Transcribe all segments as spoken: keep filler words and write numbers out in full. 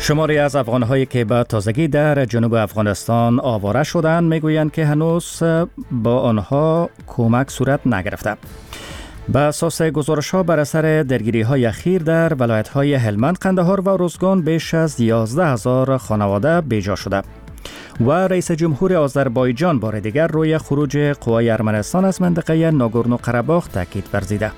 شماری از افغان‌هایی که به تازگی در جنوب افغانستان آواره شدند میگویند که هنوز با آنها کمک صورت نگرفته. به اساس گزارش‌ها بر اثر درگیری‌های اخیر در ولایت‌های هلمند، قندهار و ارزگان بیش از یازده هزار خانواده بی‌جا شده. و رئیس جمهور آذربایجان بار دیگر روی خروج قوای ارمنستان از منطقه ناگورنو قره‌باغ تاکید ورزیده.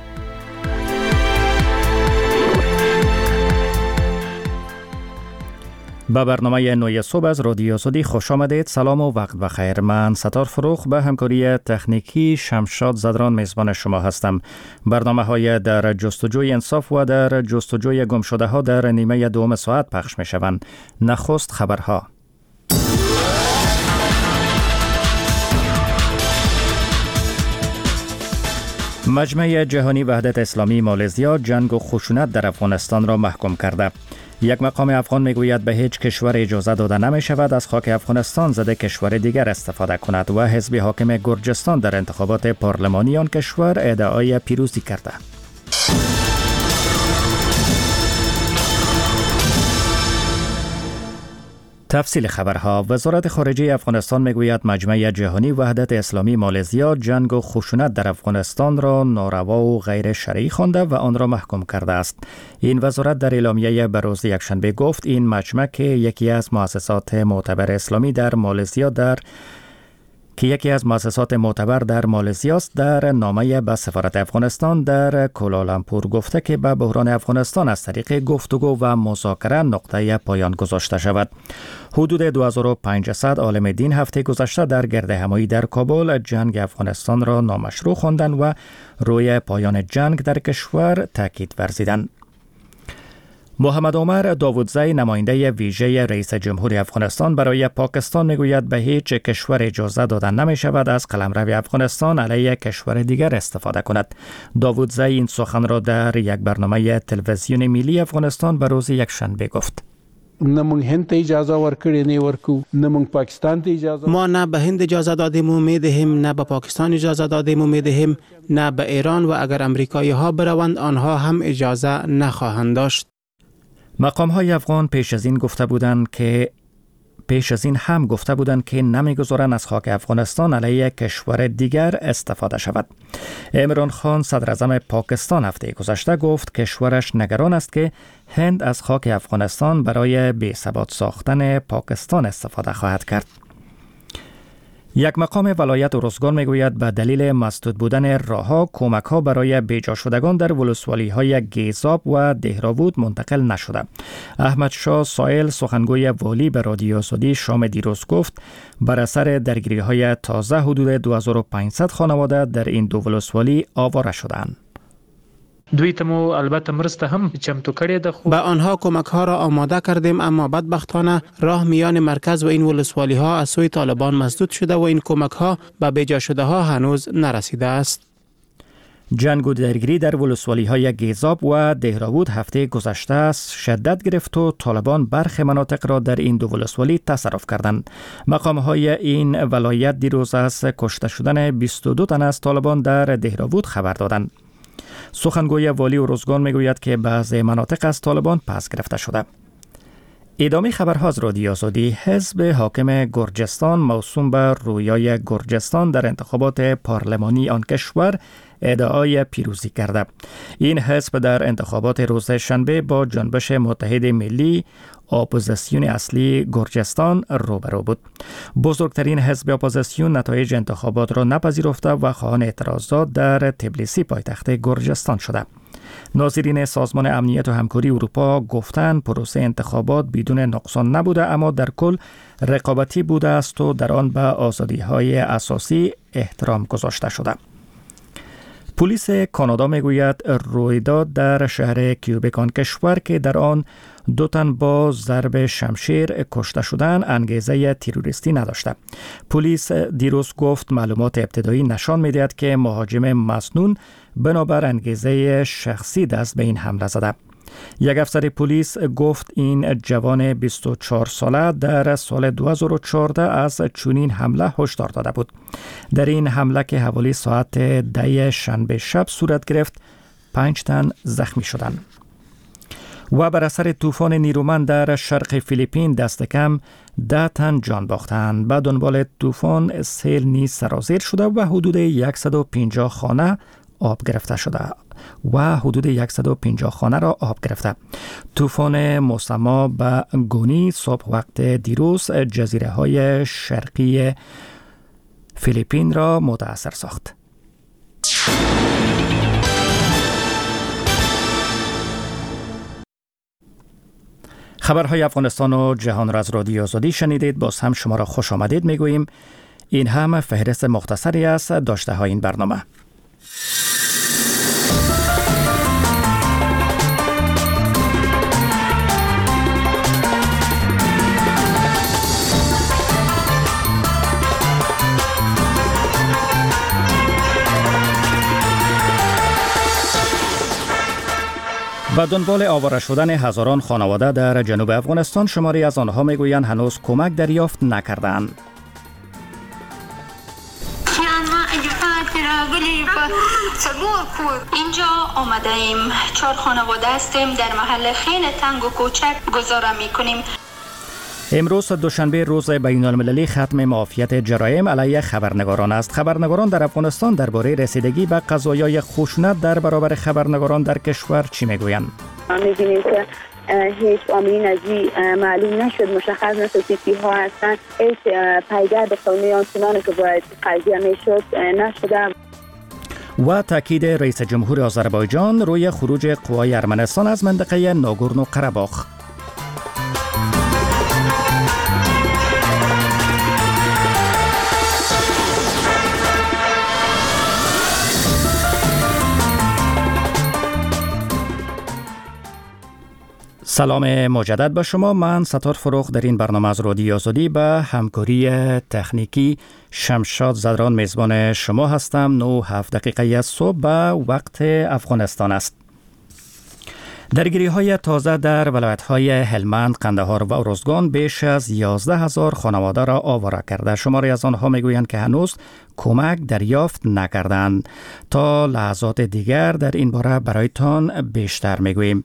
به برنامه نوی صبح از رادیو آزادی خوش آمدید. سلام و وقت بخیر. من ستار فروخ به همکاری تکنیکی شمشاد زدران میزبان شما هستم. برنامه های در جستجوی انصاف و در جستجوی گم شده ها در نیمه دوم ساعت پخش می شوند. نخست خبرها. مجمع جهانی وحدت اسلامی مالزیا جنگ و خشونت در افغانستان را محکوم کرده. یک مقام افغان میگوید به هیچ کشور اجازه داده نمی شود از خاک افغانستان ضد کشور دیگر استفاده کند و حزب حاکم گرجستان در انتخابات پارلمانی آن کشور ادعای پیروزی کرده. تفصیل خبرها. وزارت خارجه افغانستان میگوید مجمع جهانی وحدت اسلامی مالزیا جنگ و خشونت در افغانستان را ناروا و غیر شرعی خوانده و آن را محکوم کرده است. این وزارت در اعلامیه به روز یکشنبه گفت این مجمع که یکی از مؤسسات معتبر اسلامی در مالزیا در که یکی از مؤسسات معتبر در مالزیا است، در نامه به سفارت افغانستان در کوالالامپور گفته که به بحران افغانستان از طریق گفتگو و مذاکره نقطه پایان گذاشته شود. حدود دو هزار و پانصد عالم دین هفته گذشته در گردهمایی در کابل جنگ افغانستان را نامشروع خواندند و روی پایان جنگ در کشور تاکید ورزیدند. محمد عمر داودزی نماینده ویژه رئیس جمهور افغانستان برای پاکستان میگوید به هیچ کشور اجازه داده نمی شود از قلمرو افغانستان علیه کشور دیگر استفاده کند. داودزی این سخن را در یک برنامه تلویزیون ملی افغانستان به روز یکشنبه گفت. نمونگ هند اجازه ورکړی نه ورکو نمونگ پاکستان ته اجازه ما نه به هند اجازه دادیم و میدهیم، نه به پاکستان اجازه دادیم و میدهیم، نه به ایران، و اگر امریکایی ها بروند آنها هم اجازه نخواهند داشت. مقام های افغان پیش از این گفته بودند که پیش از این هم گفته بودند که نمیگذارند از خاک افغانستان علیه کشور دیگر استفاده شود. عمران خان صدر اعظم پاکستان هفته گذشته گفت کشورش نگران است که هند از خاک افغانستان برای بی‌ثبات ساختن پاکستان استفاده خواهد کرد. یک مقام ولایت ارزگان میگوید به دلیل مسدود بودن راهها کمک‌ها برای بیجا شدگان در ولسوالی‌های گیزاب و دهراوود منتقل نشده. احمد شاه سائل سخنگوی والی به رادیو آزادی شام دیروز گفت بر اثر درگیری‌های تازه حدود دو هزار و پانصد خانواده در این دو ولسوالی آواره شدند. دوی ته مو البته مرسته هم چمتو کړې ده. به آنها کمک ها را آماده کردیم، اما بدبختانه راه میان مرکز و این ولسوالی ها از سوی طالبان مسدود شده و این کمک ها به بیجا شده ها هنوز نرسیده است. جنگ و درگیری در ولسوالی های گیزاب و دهراوود هفته گذشته شدت گرفت و طالبان برخی مناطق را در این دو ولسوالی تصرف کردند. مقام های این ولایت دیروز از کشته شدن بیست و دو تن از طالبان در دهراوود خبر دادند. سخنگوی والی ارزگان میگوید که بعضی مناطق از طالبان پس گرفته شده. ادامه خبرها از رادیو آزادی. حزب حاکم گرجستان موسوم به رویای گرجستان در انتخابات پارلمانی آن کشور ادعای پیروزی کرده. این حزب در انتخابات روز شنبه با جنبش متحد ملی اپوزیسیون اصلی گرجستان روبرو بود. بزرگترین حزب اپوزیسیون نتایج انتخابات را نپذیرفته و خواهان اعتراضات در تبلیسی پایتخت گرجستان شده. ناظرین سازمان امنیت و همکاری اروپا گفتند پروسه انتخابات بدون نقصان نبوده، اما در کل رقابتی بوده است و در آن به آزادی‌های اساسی احترام گذاشته شده. پلیس کانادا میگوید رویداد در شهر کیوبک آن کشور که در آن دو تن با ضرب شمشیر کشته شدند انگیزه تروریستی نداشته. پلیس دیروز گفت معلومات ابتدایی نشان می‌دهد که مهاجم مسنون بنابر انگیزه شخصی دست به این حمله زده. یک افسر پلیس گفت این جوان بیست و چهار ساله در سال دو هزار و چهارده از چنین حمله هشدار داده بود. در این حمله که حوالی ساعت ده شنبه شب صورت گرفت، پنج تن زخمی شدند. و بر اثر طوفان نیرومند در شرق فیلیپین دست کم ده تن جان باختند. به دنبال طوفان سیل نیز سرازیر شده و حدود صد و پنجاه خانه آب گرفته شده و حدود صد و پنجاه خانه را آب گرفته. طوفان مسما به گونی صبح وقت دیروز جزیره های شرقی فیلیپین را متاثر ساخت. خبرهای افغانستان و جهان را از رادیو آزادی شنیدید. باز هم شما را خوش آمدید میگوییم. این هم فهرست مختصری است داشته های این برنامه. و دنبال آواره شدن هزاران خانواده در جنوب افغانستان، شماری از آنها میگویند هنوز کمک دریافت نکردند. اینجا آمده ایم، چهار خانواده هستیم، در محل خیلی تنگ و کوچک گذاره میکنیم. امروز دوشنبه روز بین المللی ختم معافیت جرایم علیه خبرنگاران است. خبرنگاران در افغانستان درباره رسیدگی به قضایای خشونت در برابر خبرنگاران در کشور چی میگویند؟ می‌بینیم که هیچ عاملین از این معلوم نشد، مشخص نشد کی ها هستند، هیچ پیگرد قانونی آنچنانی که باید قضیه میشد نشده. و تاکید رئیس جمهور آذربایجان روی خروج قوای ارمنستان از منطقه ناگورنو قره‌باخ. سلام مجدد به شما. من ستار فروغ در این برنامه از رادیو آزادی به همکاری تکنیکی شمشاد زدران میزبان شما هستم. نه و هفت دقیقه از صبح به وقت افغانستان است. درگیری های تازه در ولایت های هلمند، قندهار و ارزگان بیش از یازده هزار خانواده را آواره کرده. شماری از آنها میگویند که هنوز کمک دریافت نکردند. تا لحظات دیگر در این باره برایتان بیشتر میگوییم.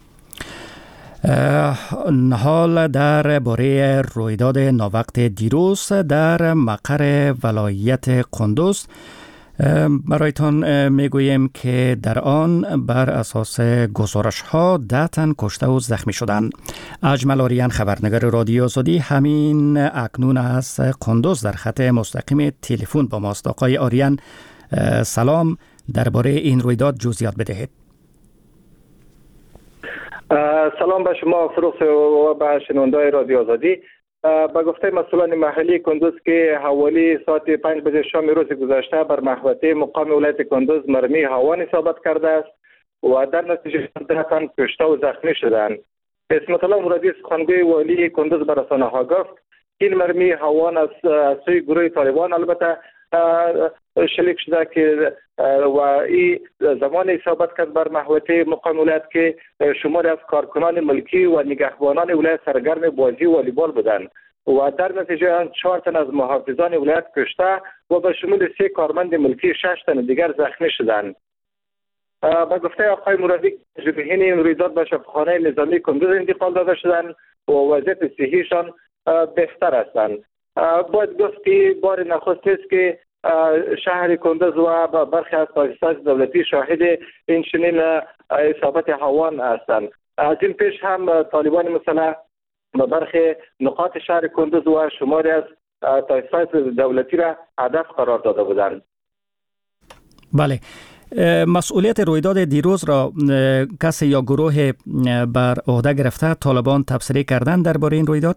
حال در باره رویداد ناوقت دیروز در مقر ولایت قندوز برایتان میگوییم که در آن بر اساس گزارش ها ده تن کشته و زخمی شدند. اجمل آریان خبرنگار رادیو آزادی همین اکنون از قندوز در خط مستقیم تلفن با ماست. آقای آریان سلام، درباره این رویداد جزئیات بدهید. سلام به شما فروغ و به شنونده‌های رادیو آزادی. به گفته مسئولان محلی کندوز که حوالی ساعت پنج بجه شام روز گذشته بر محوطه مقام ولایت کندوز مرمی هاوان اصابت کرده است و در نتیجه ده تن کشته و زخمی شدند. اسمت الله مرادی سخنگوی والی کندوز به رسانه‌ها گفت این مرمی هاوان از سوی گروه طالبان البته شلیک شده که و این زمان اصابت کرد بر محوطه مقام ولایت که شماری از کارکنان ملکی و نگهبانان ولایت سرگرم بازی والیبال بودند و در نتیجه چهار تن از محافظان ولایت کشته و به شمول سه کارمند ملکی شش تن دیگر زخمی شدند. به گفته آقای مرادی جراحین این رویداد به شفاخانه نظامی کندوز انتقال داده شدند و وضعیت صحیشان بهتر هستند. باید گفت که بار نخست است که شهر کندوز و برخی از تاسیسات دولتی شاهد این چنین اصابت هاوان هستند. از این پیش هم طالبان مسلح به برخی نقاط شهر کندوز و شماری از تاسیسات دولتی را هدف قرار داده بودند. بله، مسئولیت رویداد دیروز را کسی یا گروه بر عهده گرفته طالبان تبصره کردند درباره این رویداد؟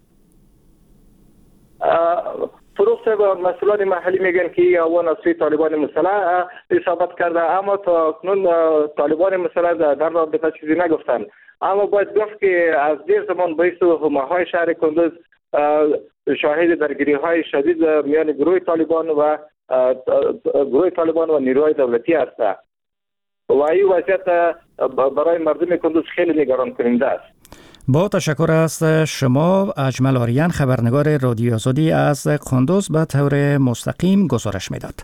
فروغ صاحب، مسئولان محلی میگن که این هاوان از سوی طالبان مسلح اصابت کرده، اما تا اکنون طالبان مسلح در رابطه چیزی نگفتند. اما باید گفت که از دیر زمان باعث همه‌های شهر کندوز شاهد درگیری های شدید میان گروه طالبان و گروه طالبان و نیروهای دولتی است و این وضعیت برای مردم کندوز خیلی نگران کننده است. با تشکر از شما اجمل آریان خبرنگار رادیو آزادی از قندوز به طور مستقیم گزارش میداد.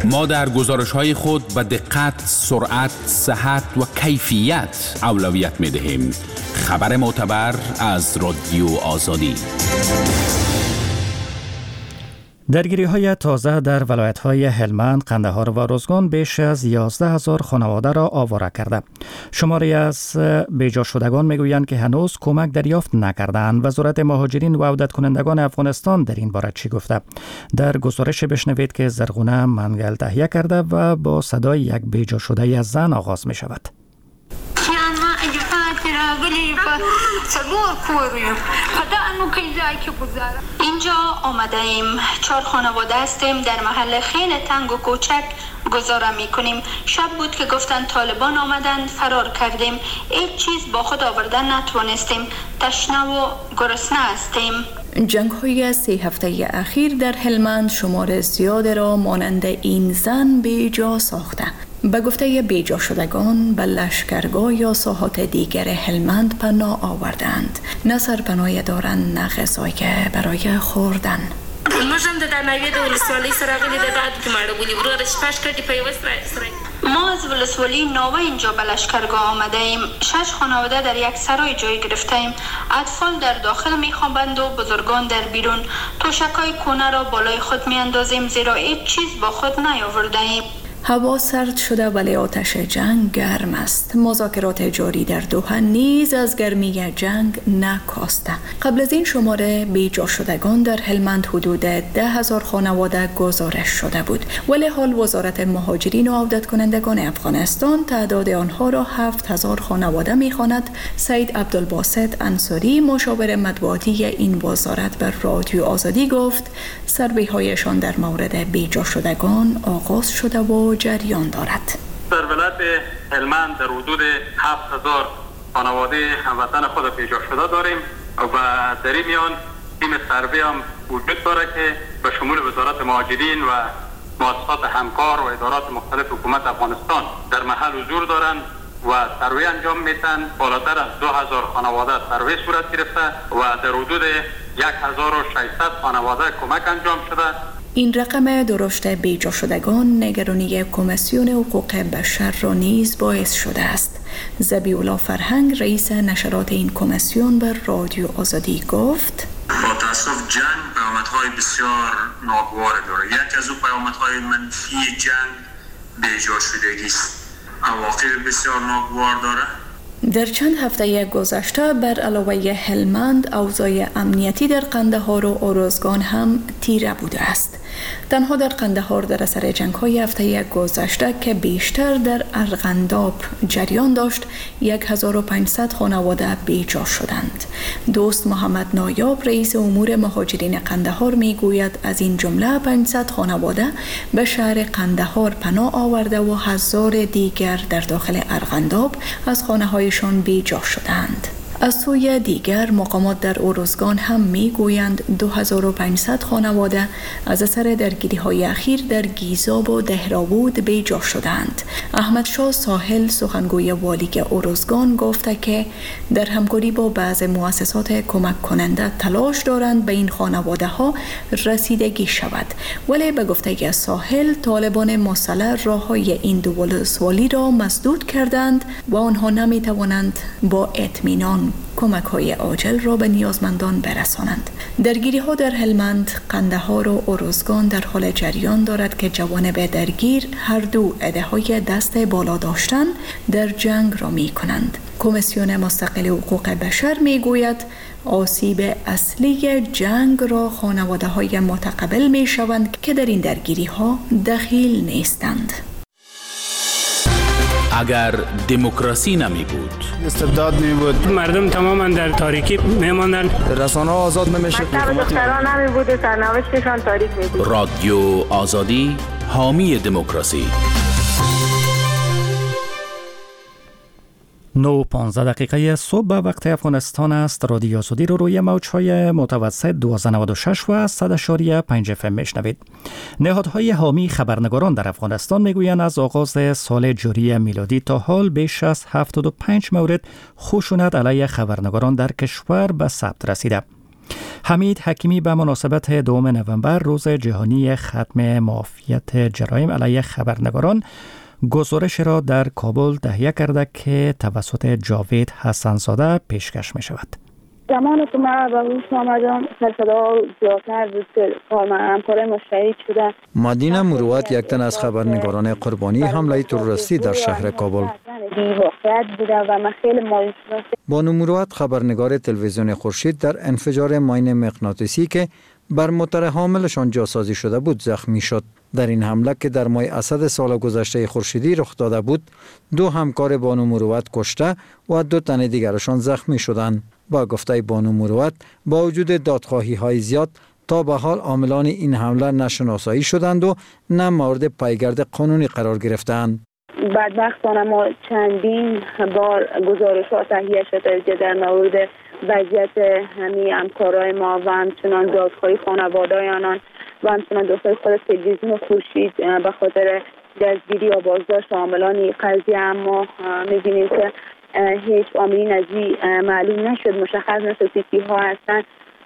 ما در گزارش‌های خود به دقت، سرعت، صحت و کیفیت اولویت می‌دهیم. خبر معتبر از رادیو آزادی. درگیری‌های تازه در ولایت‌های هلمند، قندهار و روزگان بیش از یازده هزار خانواده را آواره کرده. شماری از بیجا شدگان میگویند که هنوز کمک دریافت نکردند. وزارت مهاجرین و عودت کنندگان افغانستان در این باره چی گفته؟ در گزارش بشنوید که زرغونه منگل تهیه کرده و با صدای یک بیجا شده از زن آغاز می شود. اینجا آمده ایم، چهار خانواده هستیم، در محل خیلی تنگ و کوچک گذاره می کنیم. شب بود که گفتن طالبان آمدن، فرار کردیم، هیچ چیز با خود آوردن نتوانستیم، تشنه و گرسنه هستیم. جنگ های سه هفته اخیر در هلمند شمار زیاد را مانند این زن بیجا ساخته. به گفته بیجا شدگان به لشکرگاه یا ساحات دیگر هلمند پناه آوردند. نه سرپناه دارند نه غذایی برای خوردن. ما از ولسوالی ناوه اینجا به لشکرگاه آمده ایم. شش خانواده در یک سرای جای گرفته ایم. اطفال در داخل میخوابند و بزرگان در بیرون. توشکای کونه را بالای خود میاندازیم زیرا هیچ چیز با خود نیاورده ایم. هوا سرد شده ولی آتش جنگ گرم است. مذاکرات جاری در دوحه نیز از گرمی جنگ نکاسته. قبل از این شماره بیجا شدگان در هلمند حدود ده هزار خانواده گزارش شده بود، ولی حال وزارت مهاجرین و عودت کنندگان افغانستان تعداد آنها را هفت هزار خانواده می‌خواند. سید عبدالباسط انصاری مشاور مطبوعاتی این وزارت بر رادیو آزادی گفت سروی‌هایشان در مورد بیجا شدگان آغاز شده و جریان دارد. در ولایت هلمند در حدود هفت هزار خانواده هموطن خود بیجا شده داریم و در این میان تیم سروی هم وجود داره که به شمول وزارت مهاجرین و مؤسسات همکار و ادارات مختلف حکومت افغانستان در محل حضور دارند و سروی انجام میتن. بالاتر از دو هزار خانواده سروی صورت گرفته و در حدود یک هزار و ششصد خانواده کمک انجام شده. این رقم درشت بیجا شدگان نگرانی کمیسیون حقوق بشر را نیز باعث شده است. ذبیح الله فرهنگ رئیس نشرات این کمیسیون بر رادیو آزادی گفت با تاسف جنگ پیامدهای بسیار ناگوار دارد. یک از او پیامدهای منفی جنگ بیجا شدگی است. عواقب بسیار ناگوار دارد. در چند هفته گذشته بر علاوه هلمند اوضاع امنیتی در قندهار و ارزگان هم تیره بوده است. تنها در قندهار در اثر جنگ‌های هفته گذشته که بیشتر در ارغنداب جریان داشت هزار و پانصد خانواده بیجا شدند. دوست محمد نایاب رئیس امور مهاجرین قندهار میگوید از این جمله پانصد خانواده به شهر قندهار پناه آورده و هزار دیگر در داخل ارغنداب از خانه‌هایشان بیجا شدند. از سوی دیگر مقامات در ارزگان هم میگویند دو هزار و پانصد خانواده از اثر درگیری‌های اخیر در گیزاب و دهراوود بیجا شدند. احمد شاه ساحل سخنگوی والی ارزگان گفته که در همکاری با بعض مؤسسات کمک کننده تلاش دارند به این خانواده ها رسیدگی شود، ولی به گفته ساحل طالبان مسلح راههای این دو ولسوالی را مسدود کردند و آنها نمی توانند با اطمینان کمک های عاجل را به نیازمندان برسانند. درگیری ها در هلمند، قندهار و ارزگان در حال جریان دارد که جوانب درگیر هر دو عده های دست بالا داشتن در جنگ را می کنند. کمیسیون مستقل حقوق بشر می گوید آسیب اصلی جنگ را خانواده های متقبل می شوند که در این درگیری ها دخیل نیستند. اگر دموکراسی نمی بود، استبداد می بود، مردم تماما در تاریکی می ماندند، رسانه ها آزاد نمی شد، مکتب دختران نمی بود و سرنوشتشان تاریک می بود. رادیو آزادی، حامی دموکراسی. نو پانزده دقیقه صبح به وقت افغانستان است. رادیو آزادی رو روی موج‌های متوسط دویست و نود و شش و صد و پنج اف ام میشنوید. نهادهای حامی خبرنگاران در افغانستان میگویند از آغاز سال جاری میلادی تا حال بیش از هفتاد و پنج مورد خشونت علیه خبرنگاران در کشور به ثبت رسیده. حمید حکیمی به مناسبت دوم نوامبر روز جهانی ختم مافیت جرایم علیه خبرنگاران گزارش را در کابل تهیه کرده که توسط جاوید حسن‌زاده پیشکش می شود. زمان که من به روز آمدم سرصدا زیادتر بود که همکار ما شهید شده. مدینه مروت یک تن از خبرنگاران قربانی حمله تروریستی در شهر کابل. بانو مروت خبرنگار تلویزیون خورشید در انفجار ماین مغناطیسی که بر موتر حاملشان جاسازی شده بود زخمی شد. در این حمله که در ماه اسد سال گذشته خورشیدی رخ داده بود، دو همکار بانو مروت کشته و دو تن دیگرشان زخمی شدند. با گفته بانو مروت، با وجود دادخواهی های زیاد تا به حال عاملان این حمله نشناسایی شدند و نه مورد پیگرد قانونی قرار گرفتند. بدبختانه ما چندین بار گزارشات تهیه شده در مورد وضعیت همین همکارای ما و همچنان دادخواهی خانواده آنان و همچنان دادخواهی خود تلویزیون خورشید به خاطر دستگیری یا بازداشت عاملان قضیه، اما می‌بینیم که هیچ عاملی نزدی معلوم نشد، مشخص نشد کی ها هستن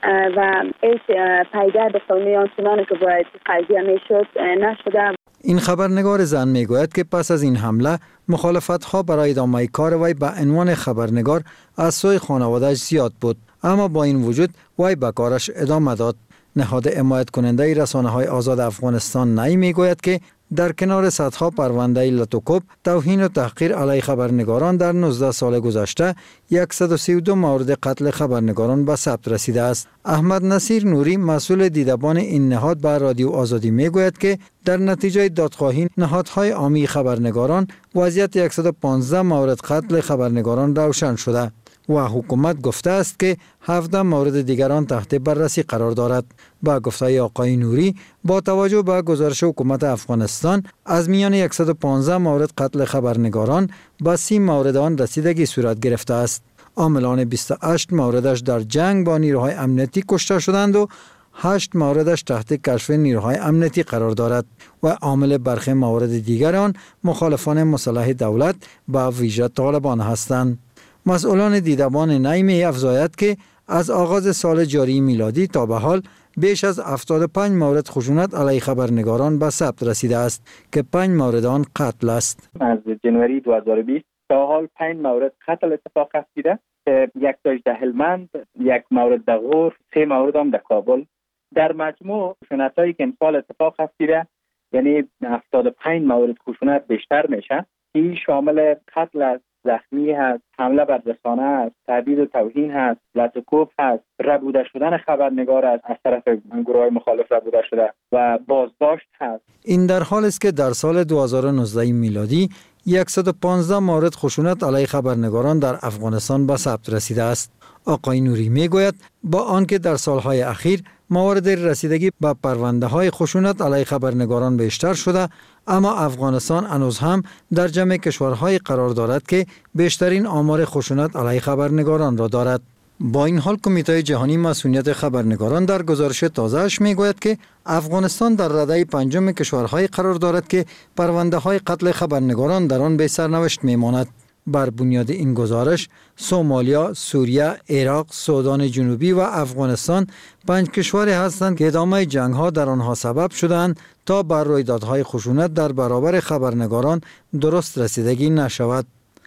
و هیچ پیگرد قانونی آنچنانی که باید قضیه میشد نشده. این خبرنگار زن میگوید که پس از این حمله مخالفت ها برای ادامه کار وی به عنوان خبرنگار از سوی خانواده‌اش زیاد بود، اما با این وجود وی به کارش ادامه داد. نهاد حمایت کننده رسانه های آزاد افغانستان نی میگوید که در کنار صدها پرونده لاتوکوب توهین و تحقیر علیه خبرنگاران در نوزده سال گذشته صد و سی و دو مورد قتل خبرنگاران به ثبت رسیده است. احمد نصیر نوری مسئول دیدبان این نهاد به رادیو آزادی میگوید که در نتیجه دادخواهی نهادهای عامی خبرنگاران وضعیت صد و پانزده مورد قتل خبرنگاران روشن شده و حکومت گفته است که هفده مورد دیگران تحت بررسی قرار دارد. با گفته آقای نوری، با توجه به گزارش حکومت افغانستان از میان صد و پانزده مورد قتل خبرنگاران به سی مورد آن رسیدگی صورت گرفته است. عاملان بیست و هشت موردش در جنگ با نیروهای امنیتی کشته شدند و هشت موردش تحت کشف نیروهای امنیتی قرار دارد و عامل برخی موارد دیگر آن مخالفان مسلح دولت به ویژه طالبان هستند. مسئولان دیدبان نی می افزاید که از آغاز سال جاری میلادی تا به حال بیش از هفتاد و پنج مورد خشونت علیه خبرنگاران به ثبت رسیده است که پنج مورد آن قتل است. از جنوری دو هزار و بیست تا حال پنج مورد قتل اتفاق افتاده که یک تاش در هلمند، یک مورد در غور، سه مورد هم در کابل. در مجموع خشونتایی که امسال اتفاق افتاده یعنی هفتاد و پنج مورد خشونت بیشتر میشه. این شامل قتل است، زخمی هست، حمله بر رسانه است، تهدید و توهین هست، لطوکوب هست، ربوده شدن خبرنگار است از طرف گروه‌های مخالف ربوده شده و بازداشت هست. این در حال است که در سال دو هزار و نوزده میلادی صد و پانزده مورد خشونت علیه خبرنگاران در افغانستان به ثبت رسیده است. آقای نوری میگوید با آنکه در سالهای اخیر موارد رسیدگی به پرونده های خشونت علیه خبرنگاران بیشتر شده، اما افغانستان هنوز هم در جمع کشورهای قرار دارد که بیشترین آمار خشونت علیه خبرنگاران را دارد. با این حال کمیته جهانی مسئولیت خبرنگاران در گزارش تازه‌اش میگوید که افغانستان در رده پنجم کشورهای قرار دارد که پرونده های قتل خبرنگاران در آن به سرنوشت میماند. بر بنیاد این گزارش، سومالیا، سوریه، عراق، سودان جنوبی و افغانستان پنج کشوری هستند که ادامه جنگ‌ها در آنها سبب شدند تا بر رویدادهای خشونت در برابر خبرنگاران درست رسیدگی نشود.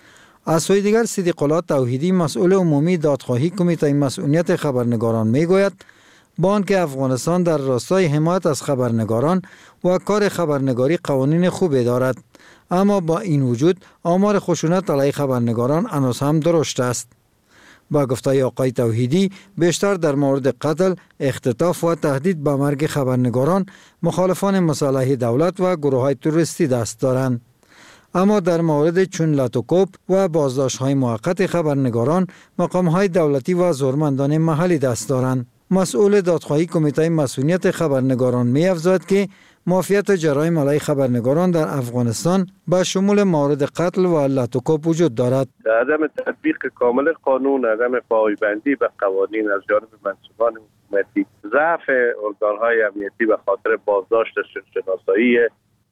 از سوی دیگر صدیق الله توحیدی مسئول عمومی دادخواهی کمیته مسئولیت خبرنگاران میگوید با آنکه افغانستان در راستای حمایت از خبرنگاران و کار خبرنگاری قوانین خوبی دارد، اما با این وجود آمار خشونت علیه خبرنگاران هنوز هم درشت است. با گفته آقای توحیدی بیشتر در مورد قتل، اختطاف و تهدید به مرگ خبرنگاران مخالفان مسلح دولت و گروه‌های تروریستی دست دارند. اما در مورد چون لاتوکوب و بازداشت‌های موقت خبرنگاران مقام‌های دولتی و زورمندان محلی دست دارند. مسئول دادخواهی کمیته مسئولیت خبرنگاران می‌افزاید که مافیت جرایم علیه خبرنگاران در افغانستان با شمول مورد قتل و لاتوکوب وجود دارد. عدم تطبیق کامل قانون، عدم پایبندی به قوانین از جانب منصبان حکومتی، ضعف ارگان‌های امنیتی به خاطر بازداشت شناسایی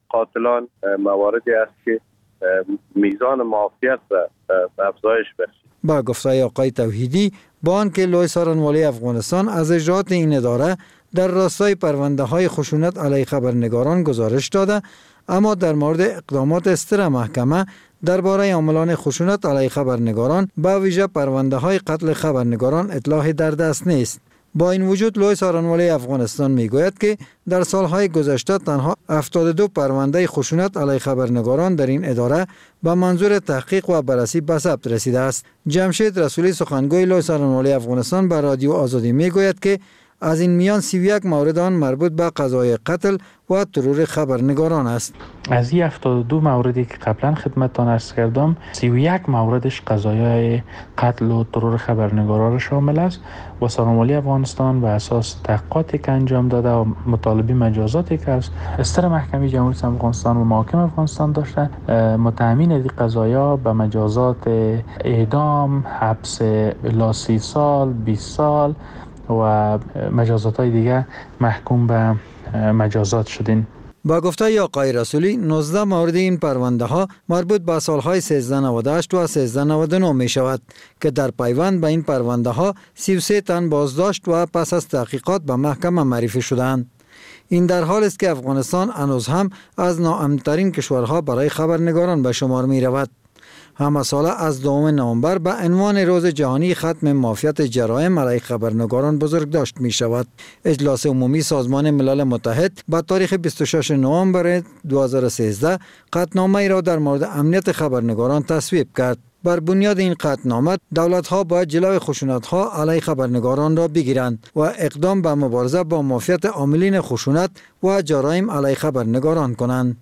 قاتلان مواردی است که میزان مافیت را افزایش بخشید. با گفته آقای توحیدی با آنکه لوی سارنوالی افغانستان از اجرات این اداره در راستای پرونده های خشونت علیه خبرنگاران گزارش داده، اما در مورد اقدامات استر محکمه درباره عاملان خشونت علیه خبرنگاران به ویژه پرونده های قتل خبرنگاران اطلاعی در دست نیست. با این وجود لوی سارنوالی افغانستان میگوید که در سالهای گذشته تنها هفتاد و دو پرونده خشونت علیه خبرنگاران در این اداره به منظور تحقیق و بررسی به ثبت رسیده است. جمشید رسولی سخنگوی لوی سارنوالی افغانستان به رادیو آزادی میگوید که از این میان سی و یک مورد آن مربوط به قضای قتل و ترور خبرنگاران است. از این هفتاد و دو موردی که قبلا خدمتتان عرض کردم، سی و یک موردش قضایای قتل و ترور خبرنگاران شامل است و سارنوالی افغانستان به اساس تحقیقاتی که انجام داده و مطالبه مجازاتی که از استر محکمه جمهوری اسلامی افغانستان و محاکم افغانستان داشته، متهمین این قضایا به مجازات اعدام، حبس الی سی سال، بیست سال و مجازات های دیگه محکوم به مجازات شدین. با گفته آقای رسولی نوزده مورد این پرونده ها مربوط به سالهای سیزده نود و هشت و سیزده نود و نه می شود که در پیوند به این پرونده ها سی و سه تن بازداشت و پس از تحقیقات به محکمه معرفی شدند. این در حال است که افغانستان هنوز هم از ناامن‌ترین کشورها برای خبرنگاران به شمار می رود. همه ساله از دوم نوامبر به عنوان روز جهانی ختم مافیات جرایم علیه خبرنگاران بزرگداشت می شود. اجلاس عمومی سازمان ملل متحد با تاریخ بیست و ششم نوامبر دو هزار و سیزده قطعنامه را در مورد امنیت خبرنگاران تصویب کرد. بر بنیاد این قطعنامه دولت‌ها باید جلوی خشونت‌ها علیه خبرنگاران را بگیرند و اقدام به مبارزه با مافیات عاملین خشونت و جرایم علیه خبرنگاران کنند.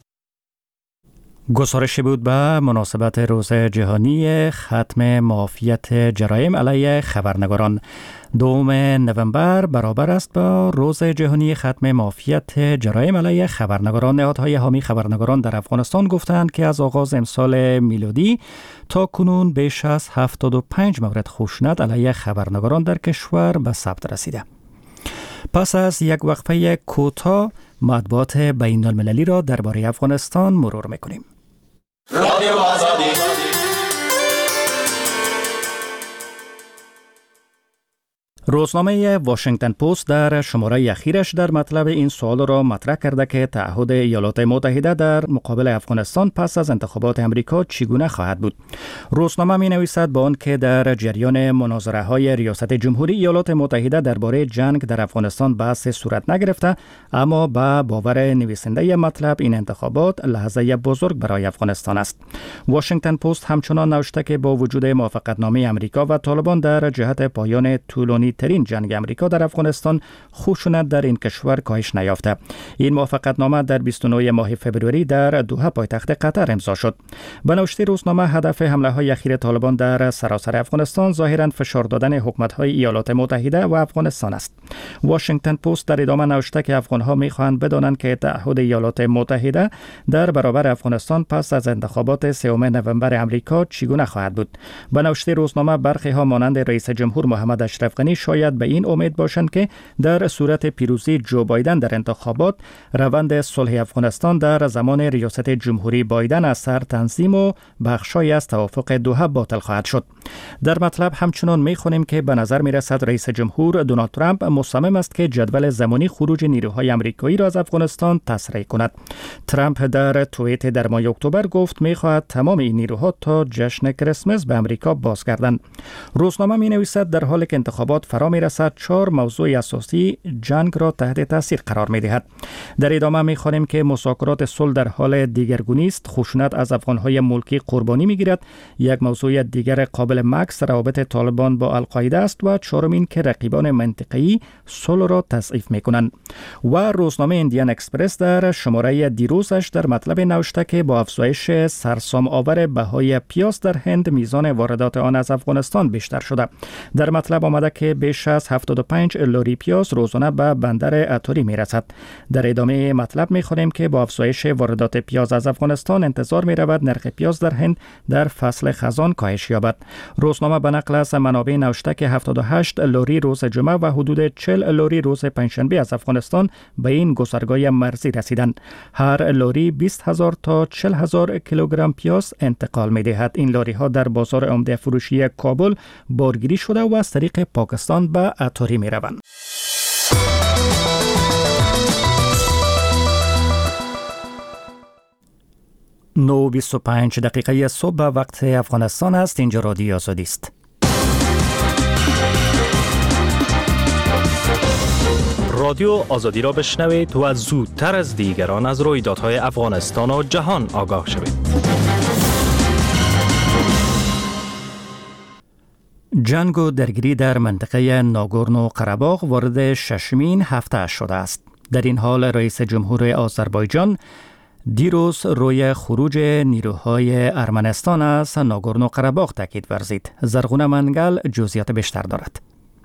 گزارشی بود به مناسبت روز جهانی ختم مافیات جرایم علیه خبرنگاران. دوم نوامبر برابر است با روز جهانی ختم مافیات جرایم علیه خبرنگاران. نهادهای حامی خبرنگاران در افغانستان گفتند که از آغاز امسال میلادی تا کنون بیش از هفتاد و پنج مورد خشونت علیه خبرنگاران در کشور به ثبت رسیده. پس از یک وقفه کوتاه مطبوعات بین المللی را درباره افغانستان مرور می‌کنیم. رادیو آزادی. روزنامه واشنگتن پست در شماره اخیرش در مطلب این سوال را مطرح کرده که تعهد ایالات متحده در مقابل افغانستان پس از انتخابات امریکا چگونه خواهد بود. روزنامه می نویسد با آنکه در جریان مناظره های ریاست جمهوری ایالات متحده درباره جنگ در افغانستان بحث صورت نگرفته، اما با باور نویسنده مطلب این انتخابات لحظه بزرگ برای افغانستان است. واشنگتن پست همچنان نوشته که با وجود موافقتنامه امریکا و طالبان در جهت پایان طولانی ترین جنگ امریکا در افغانستان، خشونت در این کشور کاهش نیافته. این موافقتنامه در بیست و نه ماه فوریه در دوحه پایتخت قطر امضا شد. به نوشته روزنامه هدف حمله های اخیر طالبان در سراسر افغانستان ظاهراً فشار دادن حکومت های ایالات متحده و افغانستان است. واشنگتن پست در ادامه نوشته که افغان ها می خواهند بدانند که تعهد ایالات متحده در برابر افغانستان پس از انتخابات سوم نوامبر امریکا چگونه خواهد بود. به نوشته روزنامه برخی ها مانند رئیس جمهور محمد اشرف غنی شاید به این امید باشند که در صورت پیروزی جو بایدن در انتخابات، روند صلح افغانستان در زمان ریاست جمهوری بایدن از سر تنظیم و بخشای از توافق دوحه باطل خواهد شد. در مطلب همچنان می‌خوانیم که به نظر می‌رسد رئیس جمهور دونالد ترامپ مصمم است که جدول زمانی خروج نیروهای آمریکایی را از افغانستان تسریع کند. ترامپ در توییت در ماه اکتبر گفت می‌خواهد تمام این نیروها تا جشن کریسمس به آمریکا بازگردند. روزنامه می‌نویسد در حالی که انتخابات فرا می‌رسد، چهار موضوع اساسی جنگ را تحت تاثیر قرار می‌دهد. در ادامه می‌خوانیم که مذاکرات صلح در حال دیگرگونی است، خشونت از افغان‌های ملکی قربانی می‌گیرد. یک موضوع دیگر قابل مکث روابط طالبان با القاعده است و چهارمین که رقیبان منطقه‌ای صلح را تضعیف می‌کنند. و روزنامه ایندیان اکسپرس در شماره دیروزش در مطلب نوشته که با افزایش سرسام آور بهای پیاز در هند، میزان واردات آن از افغانستان بیشتر شده. در مطلب آمده که بیش از هفتاد و پنج لاری پیاز روزانه به بندر اتوری می رسد. در ادامه مطلب می خونیم که با افزایش واردات پیاز از افغانستان انتظار می رود نرخ پیاز در هند در فصل خزان کاهش یابد. روزنامه به نقل از منابع نوشته که هفتاد و هشت لاری روز جمعه و حدود چهل لاری روز پنجشنبه از افغانستان به این گذرگاه مرزی رسیدند. هر لاری بیست هزار تا چهل هزار کیلوگرم پیاز انتقال می دهد. این لاری ها در بازار عمده فروشی کابل بارگیری شده و از طریق پاکستان به اتوری می روند. نه و بیست و پنج دقیقه صبح وقت افغانستان است. اینجا رادیو آزادی است. رادیو آزادی را بشنوید و زودتر از دیگران از رویدادهای افغانستان و جهان آگاه شوید. جنگ و درگیری در منطقه ناگورنو قره‌باغ وارد ششمین هفته شده است. در این حال رئیس جمهور آذربایجان دیروز روی خروج نیروهای ارمنستان از ناگورنو قره‌باغ تاکید ورزید. زرغونه منگل جزئیات بیشتر دارد.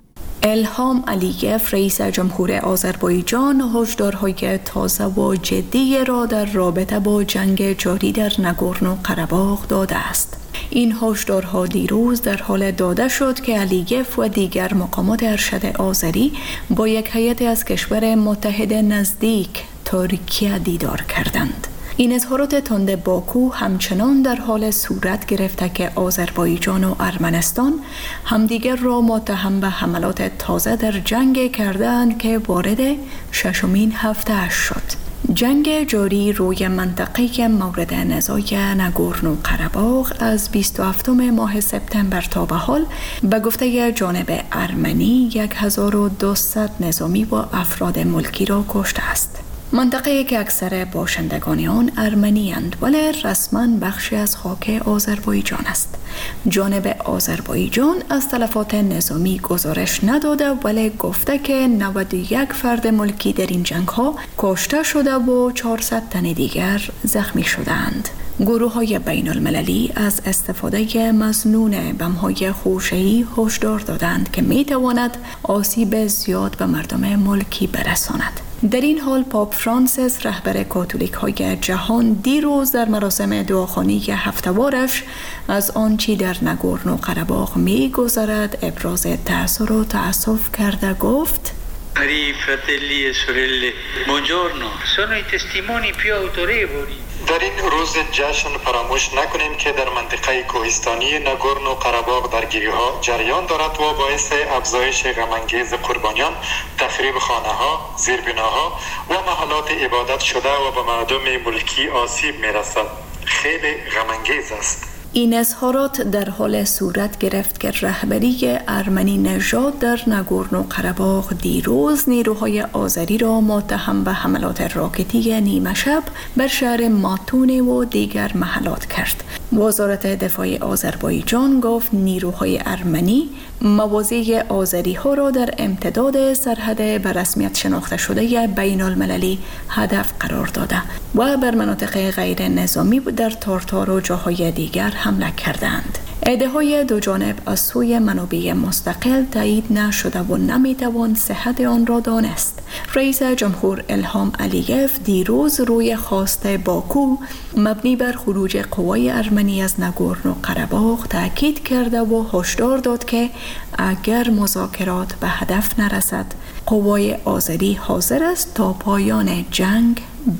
الهام علییف رئیس جمهور آذربایجان هشدارهای تازه و جدی را در رابطه با جنگ جاری در ناگورنو قره‌باغ داده است. این هشدارها دیروز در حال داده شد که علییف و دیگر مقامات ارشد آذری با یک هیئت از کشور متحد نزدیک ترکیه دیدار کردند. این اظهارات تند باکو همچنان در حال صورت گرفته که آذربایجان و ارمنستان همدیگر را متهم به حملات تازه در جنگ کردند که وارد ششمین هفته شد. جنگ جاری روی منطقه مورد نزاع ناگورنو قره‌باغ از بیست و هفتم ماه سپتامبر تا به حال به گفته جانب ارمنی هزار و دویست نظامی و افراد ملکی را کشته است. منطقه‌ای که اکثر باشندگان آن ارمنی اند ولی رسما بخشی از خاک آذربایجان است. جانب آذربایجان از تلفات نظامی گزارش نداده ولی گفته که نود و یک فرد ملکی در این جنگ ها کشته شده و چهارصد تن دیگر زخمی شدند. گروه های بین المللی از استفاده مظنون بم‌های خوشه‌ای هشدار دادند که می تواند آسیب زیاد به مردم ملکی برساند. در این حال پاپ فرانسیس رهبر کاتولیک های جهان دیروز در مراسم دعاخوانی هفته‌وارش از آنچه در ناگورنو قره‌باغ می گذرد ابراز تأثیر و تأسف کرده گفت: Cari fratelli e sorelle, buongiorno. Sono i testimoni più autorevoli. در این روز جشن فراموش نکنیم که در منطقه کوهستانی ناگورنو قره‌باغ درگیری‌ها جریان دارد و باعث افزایش غم‌انگیز قربانیان، تخریب خانه‌ها، زیربناها و محلات عبادت شده و به مردم ملکی آسیب می‌رسد. خیلی غم‌انگیز است. این اظهارات در حال صورت گرفت که رهبری ارمنی نژاد در ناگورنو قره‌باغ دیروز نیروهای آذری را متهم به حملات راکتی نیمه شب بر شهر ماتونه و دیگر محلات کرد. وزارت دفاع آذربایجان گفت نیروهای ارمنی مواضع آذری ها را در امتداد سرحد به رسمیت شناخته شده بین المللی هدف قرار داده و بر مناطق غیر نظامی در تارتار و جاهای دیگر حمله کردند. ادعاهای دو جانب از سوی منابع مستقل تایید نشده و نمیتوان صحت آن را دانست. رئیس جمهور الهام علییف دیروز روی خواست باکو مبنی بر خروج قوای ارمنی از ناگورنو قره‌باغ تاکید کرده و هشدار داد که اگر مذاکرات به هدف نرسد قوای آذری حاضر است تا پایان جنگ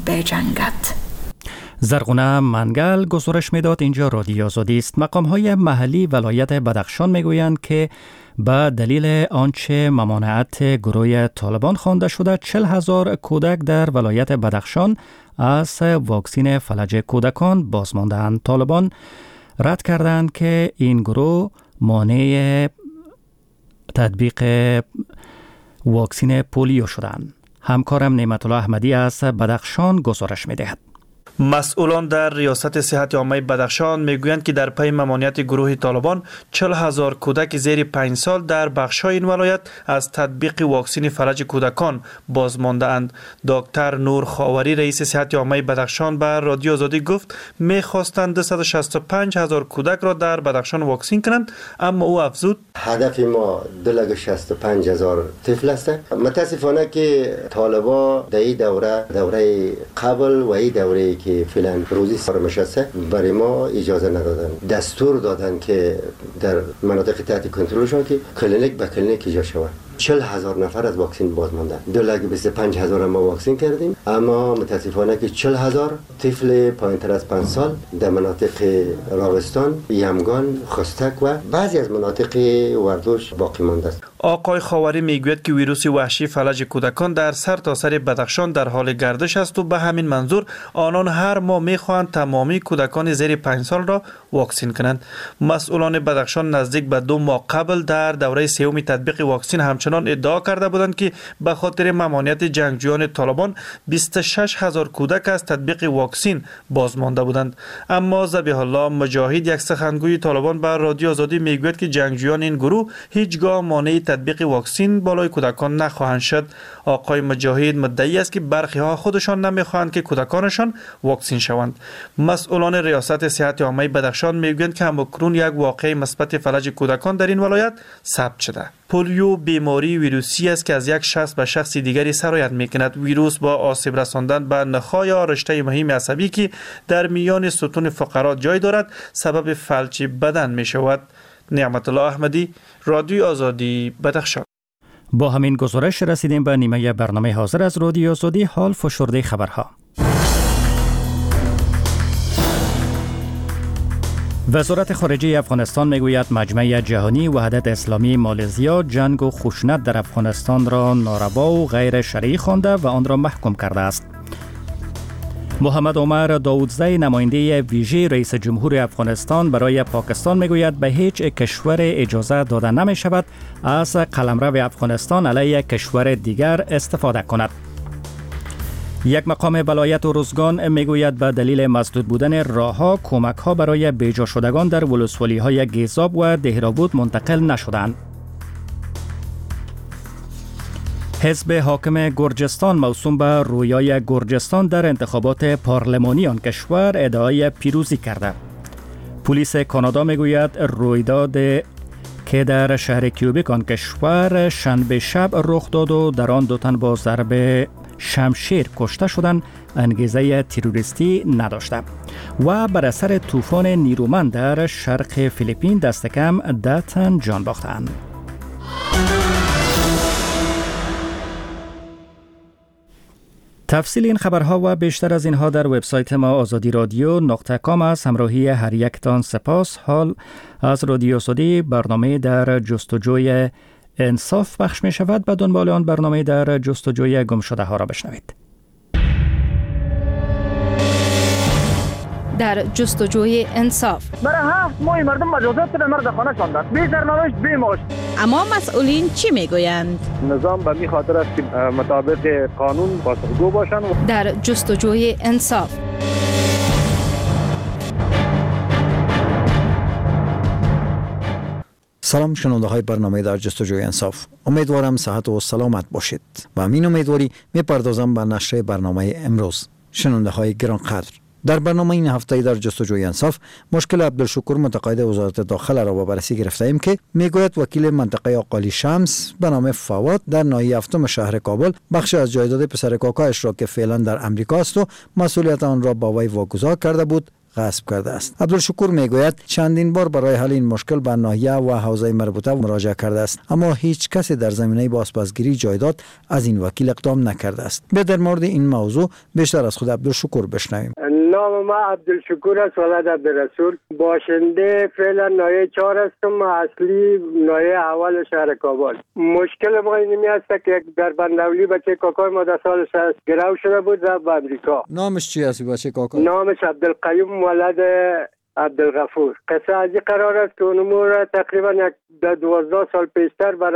بجنگد. زرغونه منگل گزارش میداد. اینجا رادیو آزادی است. مقام‌های محلی ولایت بدخشان میگویند که به دلیل آنچه ممانعت گروه طالبان خوانده شده چهل هزار کودک در ولایت بدخشان از واکسین فلج کودکان باز مانده‌اند. طالبان رد کردند که این گروه مانع تطبیق واکسین پولیو شدند. همکارم نعمت الله احمدی از بدخشان گزارش میدهد. مسئولان در ریاست صحت عامه بدخشان میگویند که در پی ممانعت گروه طالبان چهل هزار کودک زیر پنج سال در بخش‌های این ولایت از تطبیق واکسن فلج کودکان باز مانده اند. دکتر نور خاوری رئیس صحت عامه بدخشان به رادیو آزادی گفت می‌خواستند دویست و شصت و پنج هزار کودک را در بدخشان واکسن کنند، اما او افزود هدف ما دو لک و شصت و پنج هزار طفل است. متاسفانه که طالبا در این دوره دوره قبل و این دوره که فعلا روزی فرمش است برای ما اجازه ندادن. دستور دادن که در مناطق تحت کنترلشان که کلینیک به کلینیک ایجاد شود. چهل هزار نفر از واکسن باز ماندن. دو لک و بیست و پنج هزار ما واکسن کردیم، اما متاسفانه که چهل هزار طفل پایین‌تر از پنج سال در مناطق راغستان، یمگان، خستک و بعضی از مناطق وردوش باقی مانده است. آقای خاوری میگوید که ویروس وحشی فلج کودکان در سر تا سر بدخشان در حال گردش است و به همین منظور آنان هر ماه میخواهند تمامی کودکان زیر پنج سال را واکسن کنند. مسئولان بدخشان نزدیک به دو ماه قبل در دوره سوم تطبیق واکسن همچنان ادعا کرده بودند که به خاطر ممانعت جنگجویان طالبان بیست و شش هزار کودک از تطبیق واکسن باز مانده بودند. اما ذبیح الله مجاهد، یک سخنگوی طالبان، به رادیو آزادی میگوید که جنگجویان این گروه هیچگاه مانع تطبیق واکسن بالای کودکان نخواهند شد. آقای مجاهد مدعی است که برخی ها خودشان نمیخواهند که کودکانشان واکسن شوند. مسئولان ریاست صحت عامه بدخشان میگویند که همکنون یک واقعه مثبت فلج کودکان در این ولایت ثبت شده. پولیو بیماری ویروسی است که از یک شخص به شخص دیگری سرایت میکند. ویروس با آسیب رساندن به نخاع یا رشته مهم عصبی که در میان ستون فقرات جای دارد سبب فلج بدن می شود. نعمت الله احمدی، رادیو آزادی، بدخشان. با همین گزارش رسیدیم به نیمه برنامه حاضر از رادیو آزادی. حال فشرده خبرها. وزارت خارجه افغانستان میگوید مجمع جهانی وحدت اسلامی مالزیا جنگ و خشونت در افغانستان را ناروا و غیر شرعی خوانده و آن را محکوم کرده است. محمد عمر داودزی، نماینده ویژه رئیس جمهور افغانستان برای پاکستان، میگوید به هیچ کشور اجازه داده نمی شود از قلمرو افغانستان علیه کشور دیگر استفاده کند. یک مقام ولایت ارزگان میگوید به دلیل مسدود بودن راهها کمک‌ها برای بیجا شدگان در ولسوالی‌های گیزاب و دهراوود منتقل نشدند. حزب حاکم گرجستان موسوم به رویای گرجستان در انتخابات پارلمانی آن کشور ادعای پیروزی کرده. پلیس کانادا میگوید رویداد که در شهر کیوبیک آن کشور شنبه شب رخ داد و در آن دو تن با ضرب شمشیر کشته شدند انگیزه تروریستی نداشته و بر اثر طوفان نیرومند در شرق فیلیپین دست کم ده تن جان باختند. تفصیل این خبرها و بیشتر از اینها در وبسایت ما آزادی رادیو نقطه کام است. همراهی هر یکتان سپاس. حال از رادیو آزادی برنامه در جستجوی انصاف پخش می شود. به دنبال آن برنامه در جستجوی گم شده ها را بشنوید. در جستجوی انصاف برای هفت ماه مردم مجازات به مرد خانه شاندند، بی سرنوشت بی معاش. اما مسئولین چی میگویند؟ نظام به می خاطر است که مطابق قانون پاسخگو باشند. در جستجوی انصاف سلام شنونده های برنامه در جستجوی انصاف. امیدوارم صحت و سلامت باشید و همین امیدواری میپردازم به نشر برنامه امروز. شنونده های گرانقدر، در برنامه این هفته در جستجوی انصاف مشکل عبدالشکور متقاعد وزارت داخله را به بررسی گرفته ایم که میگوید وکیل منطقه آقالی شمس به نام فواد در ناحیه هفتم شهر کابل بخش از جایداد پسر کاکایش را که فعلا در امریکا است و مسئولیت آن را با وی واگذار کرده بود غصب کرده است. عبدالشکور میگوید چندین بار برای حل این مشکل به ناحیه و حوزه مربوطه مراجعه کرده است، اما هیچ کسی در زمینه بازپسگیری جایداد از این وکیل اقدام نکرده است. به در مورد این موضوع بیشتر از خود عبدالشکور بشنویم. نام ما عبدالشکور است، ولد عبدالرسول، باشنده فعلا ناحیه چهار هستم، اصلی ناحیه اول شهر کابل. مشکل ما اینمی است که در بندولی بچه کاکای ما در سال شصت گرو شده بود و به امریکا. نامش چی است بچه کاکای؟ نامش عبدالقیوم ولد عبدالغفور. قصه از این قرار است که اونمو را تقریبا یک دوازده سال پیشتر برای من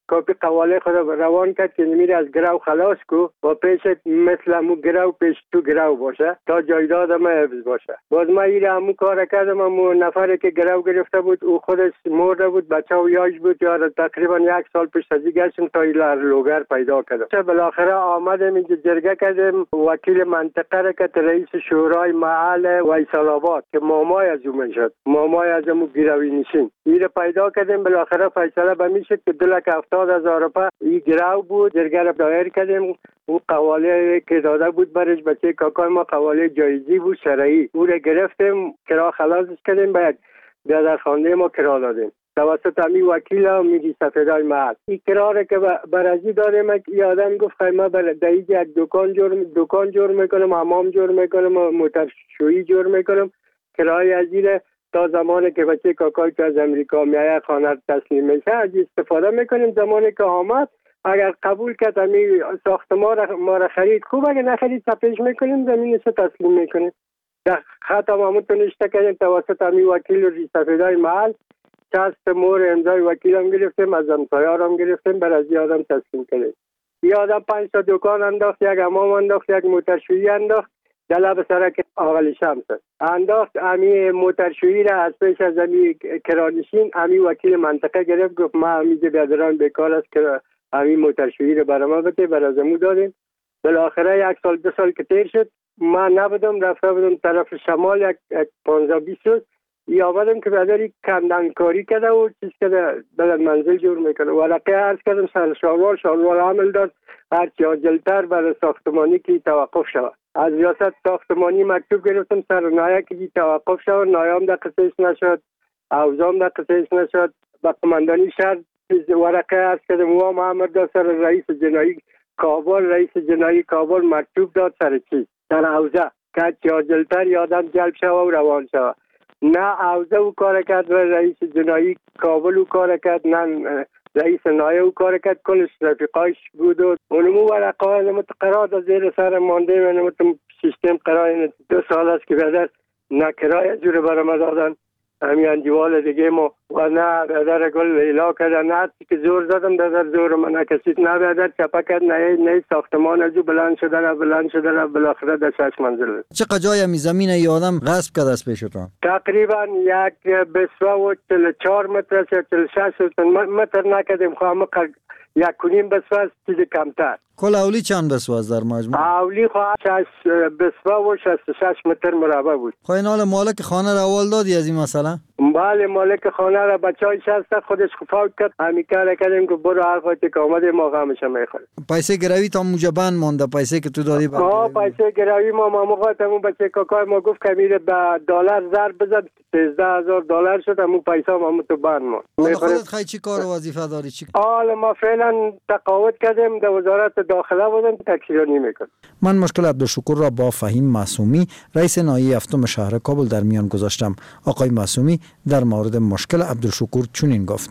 کاپی قواله خود روان کرد که نمیره از گرو خلاص کو و پیش مثل همون گرو پیش تو گرو باشه تا جایداد ما حفظ باشه. باز ما ایره همون کار کردم. همون نفره که گرو گرفته بود او خودش مرده بود، بچه و یاش بود، یا تقریبا یک سال پیش ازی گشتم تا ایلار لوگر پیدا کردم. بالاخره آمدم اینجا جرگه کردم، وکیل منطقه را که رئیس شورای محل ویسال آباد که مامای از اون شد، مامای از اون گروی نشین ایره پیدا کردم. بالاخره فیصله به می شد که دو لک هفتاد هزار روپیه این گرو بود. جرگه را دایر کردیم. او قواله که داده بود برش بچه کاکای ما قواله جایزی بود شرعی، او را گرفتیم کرا خلاصش کردیم، باید در خانه ما کرا دادیم توسط امی وکیل و میری سفیدای محل. این کراره که برازی داریم که آدم گفت خیمه بر دهیج یک دکان جور دکان جور میکنم، حمام جور میکنم، موترشویی جور میکنم. کرای ازیره تا زمانی که بچه کاکای که از امریکا میایه خانه تسلیم میشه از استفاده میکنیم. زمانی که آمد اگر قبول کرد امی ساختمان را ما را خرید خوب، اگر نخرید تپیش میکنیم زمینش تسلیم میکنیم. در خط همونتون اشته کردیم توسط امی وکیل و ری سفیدای محل. شست مور امضای وکیل هم گرفتیم، از امضایار هم گرفتیم، بر از آدم تسلیم کردیم. یه آدم پنج تا دکان انداخت، یک حمام انداخت، یک موترشویی انداخت در لب سرک آقل شمس انداخت. امی موترشویی را از پیش از امی کرانشین امی وکیل منطقه گرفت، گفت ما امیجه بیادران بیکار است که امی موترشویی را برای ما بده، بر از امو دادیم. بالاخره یک سال دو سال که تیر شد ما نبودم، رفته بودم طرف شمال یک, یک پانزده بیست روز یا آمدم که برادری کندنکاری کرده و چیز کرده بلد منزل جور میکنه. ورقه عرض کردم سر شاروار شاروار عمل داد هرچی عاجلتر برای ساختمانی که توقف شود. از ریاست ساختمانی مکتوب گرفتم سر نایه که توقف شود، نایام در قصهش نشد، اوزام در قصهش نشد. با قماندانی شهر ورقه عرض کردم و محمد داد سر رئیس جنایی کابل، رئیس جنایی کابل مکتوب داد سر چیز سر اوزه که چی عاجلتر یادم جلب شود و روان شود. نه اوزه او کار کرد و رئیس جنایی کابل او کار کرد، نه رئیس نایه او کار کرد، کلش رفیقایش بود و اونمو ورقه های نمت قرار زیر سر مانده و نمت سیستم قرار دو سال است که بدر نه کرای جور برام دادن همین انجوال دیگه ما و نه بدر گل لیلا کردن، نه که زور زدم در زور من نه کسی نه بدر چپا کرد، نه نه ساختمان از او بلند شده نه بلند شده نه بالاخره در شش منزل. چقدر جای می زمین ای آدم غصب کرده از پیشتون؟ تقریبا یک بیست و چهل و چهار متر یا چهل و شش متر نکردیم، خواهم یک کنیم بسواز چیز کمتر. کل اولی چند بسواز در مجموع؟ اولی خواهد شش بسوا و شست و شش متر مربع بود. خواهی نال مالک خانه را اول دادی از این مسئله؟ بله مالک خانه را بچه های شست خودش خفاق کرد، همی کار کردیم که برو هر خواهی که آمده ما غمش میخوریم. پیسه گروی تا موجه بند مانده پیسه که تو دادی؟ آه پیسه گروی ما ما موقع تمون بچه کاکای ما گفت که میره به دلار ضرب بزد سیزده هزار دلار شد، همون پیسه ما همون تو بند ما. حالا خودت خواهی چی کار و وظیفه داری؟ چی؟ حالا ما فعلا تقاعد کردیم در وزارت داخله بودم تکشیرانی میکنم. من مشکل عبدالشکور را با فهیم معصومی رئیس نایب هفتم شهر کابل در میان گذاشتم. آقای معصومی در مورد مشکل عبدالشکور چنین گفت: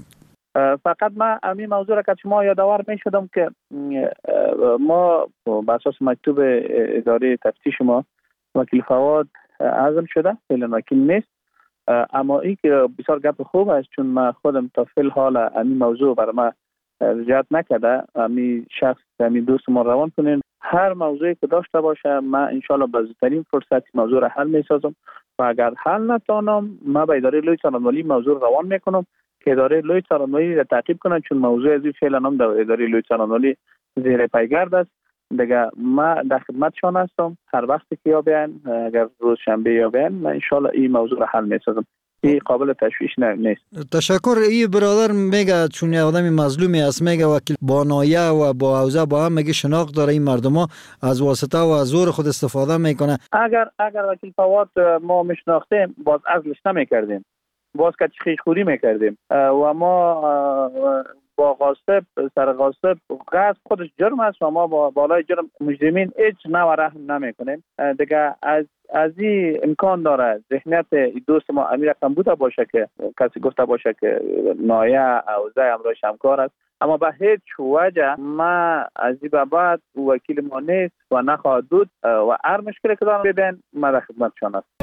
فقط من همین موضوع را که شما یادآور می شدم که ما بر اساس مکتوب اداره تفتیش ما وکیل فواد عزم شده، فعلا وکیل نیست، اما این که بسیار گپ خوب است چون من خودم تا فعل حال همین موضوع برای من رجعت نکرده، همین شخص همین دوست ما روان کنین هر موضوعی که داشته باشه من انشالله به زودترین فرصت موضوع را حل می سازم و اگر حل نتونم من به اداره لوی څارنوالي موضوع روان میکنم که اداره لوی څارنوالي را تعقیب کنن چون موضوع از فعلا هم در اداره لوی څارنوالي زیر پیگرد است. دیگه ما در خدمتشان هستم هر وقتی که یا بیان، اگر روز شنبه یا بیان من انشالله این موضوع را حل می سازم. این قابل تشویش نیست. تشکر. این برادر میگه چون یه آدمی مظلومی است، میگه وکیل با نایه و با حوزه با هم میگه شناخت داره، این مردم ها از واسطه و از زور خود استفاده میکنه. اگر اگر وکیل فواد ما میشناختیم باز ازلش نمیکردیم، باز که خیش خوری میکردیم و ما با غاصب سر غاصب غصب خودش جرم است و ما با بالای جرم مجرمین هیچ نوع رحم نمیکنیم. دیگه از از این امکان داره ذهنیت دوست ما امیر رقم بوده باشه که کسی گفته باشه که نایه اوزه امروش همکار است، اما به هیچ وجه ما از این به بعد وکیل ما نیست و نخواهد بود و هر مشکلی که دارم ببین ما در خدمتشان است.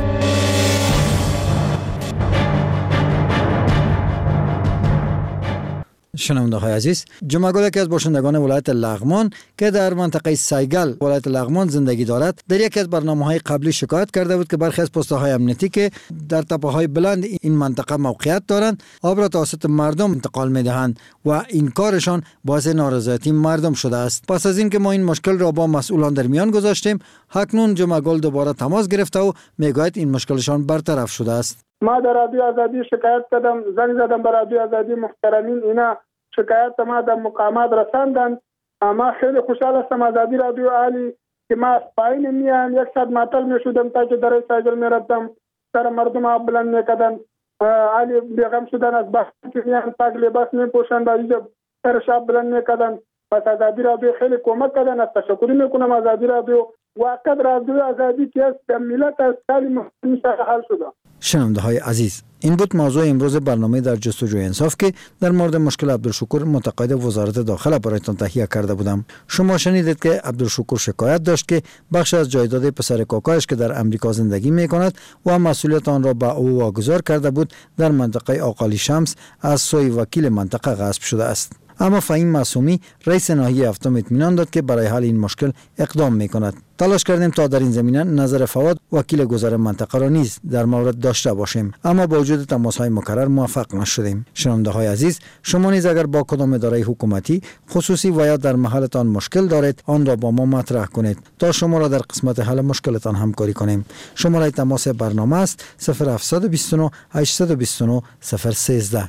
شنونده های عزیز، جمعگل یکی از باشندگان ولایت لغمان که در منطقه سیگل ولایت لغمان زندگی دارد در یکی از برنامه‌های قبلی شکایت کرده بود که برخی از پست‌های امنیتی که در تپه‌های بلند این منطقه موقعیت دارند آب را توسط مردم انتقال می‌دهند و این کارشان باعث نارضایتی مردم شده است. پس از اینکه ما این مشکل را با مسئولان در میان گذاشتیم، اکنون جمعگل دوباره تماس گرفته و میگوید این مشکلشان برطرف شده است. ما در رادیو آزادی شکایت کردم، زنگ زدم به رادیو آزادی، محترمین اینا شکایت ما در مقامات رساندن. ما خیلی خوشحال هستم آزادی رادیو عالی که ما از پایین میان یک ساعت معطل میشدم تا که در سایگل میرفتم سر مردم آب بلند میکردن. عالی بیغم شدن از بحث که میان پاک لباس میپوشند و اینجا سر شاب بلند میکردن. پس آزادی رادیو خیلی کمک کردن. از تشکر میکنم آزادی رادیو. واقعا رادیو آزادی که است ملت از سالی محسن حل شده. شنونده های عزیز، این بود موضوع امروز برنامه در جستجوی انصاف که در مورد مشکل عبدالشکور متقاعد وزارت داخله برایتان تهیه کرده بودم. شما شنیدید که عبدالشکور شکایت داشت که بخش از جایداد پسر کاکایش که در امریکا زندگی می کند و مسئولیت آن را به او واگذار کرده بود در منطقه آقالی شمس از سوی وکیل منطقه غصب شده است. اما فهیم معصومی رئیس ناحیه هفتم اطمینان داد که برای حل این مشکل اقدام می کند. تلاش کردیم تا در این زمینه نظر فواد وکیل گذر منطقه را نیز در مورد داشته باشیم، اما با وجود تماس‌های مکرر موفق نشدیم. شنونده های عزیز، شما نیز اگر با کدام اداره حکومتی خصوصی و یا در محلتان مشکل دارید، آن را با ما مطرح کنید تا شما را در قسمت حل مشکلتان همکاری کنیم. شماره تماس برنامه است صفر هفت دو نه هشت دو نه صفر یک سه.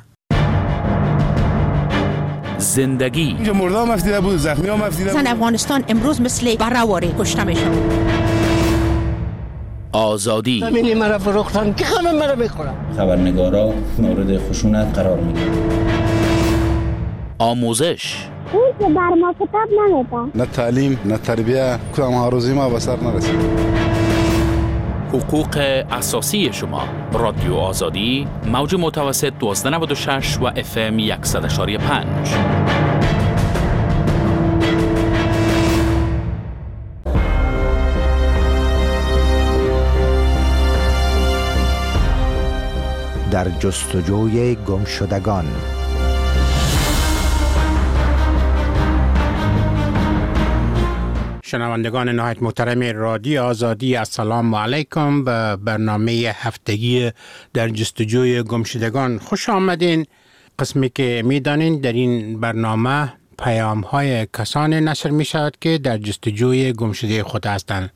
زندگی اینجا مردا هم افتیده بود، زخمی هم افتیده بود. زن افغانستان امروز مثل برهواری کشته میشن. آزادی همینی مرا فروختن که همه مرا میخورن. خبرنگارا مورد خشونت قرار میگیرن. آموزش اون که بر ما کتاب نمیده. نه تعلیم نه تربیه، کدام هاروزی ما به سر نرسید. حقوق اساسی شما. رادیو آزادی، موج متوسط دوازده نود و شش و اف ام صد و یک و پنج. در جستجوی گمشدگان. شنوندگان نهایت محترم رادیو آزادی، السلام علیکم. به برنامه هفتگی در جستجوی گمشدگان خوش آمدین. قسمی که میدانین در این برنامه پیام های کسانی نشر می شود که در جستجوی گمشده خود هستند.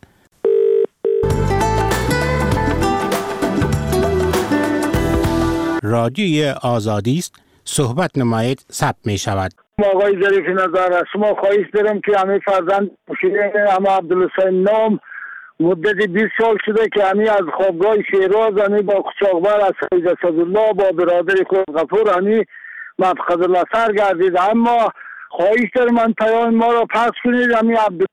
رادیوی آزادی است، صحبت نمایید ثبت می شود. آقای ظریف نظر از شما خواهش دارم که همه فرزند شیرین اما عبدالحسین نام مدت بیست سال شده که همی از خوابگاه شیراز همی با قچاقبر از سید اسدالله با برادر خود غفور همی مفقد الله سر گردید. اما خواهش دارم من پیام ما را پس کنید. همی عبدالله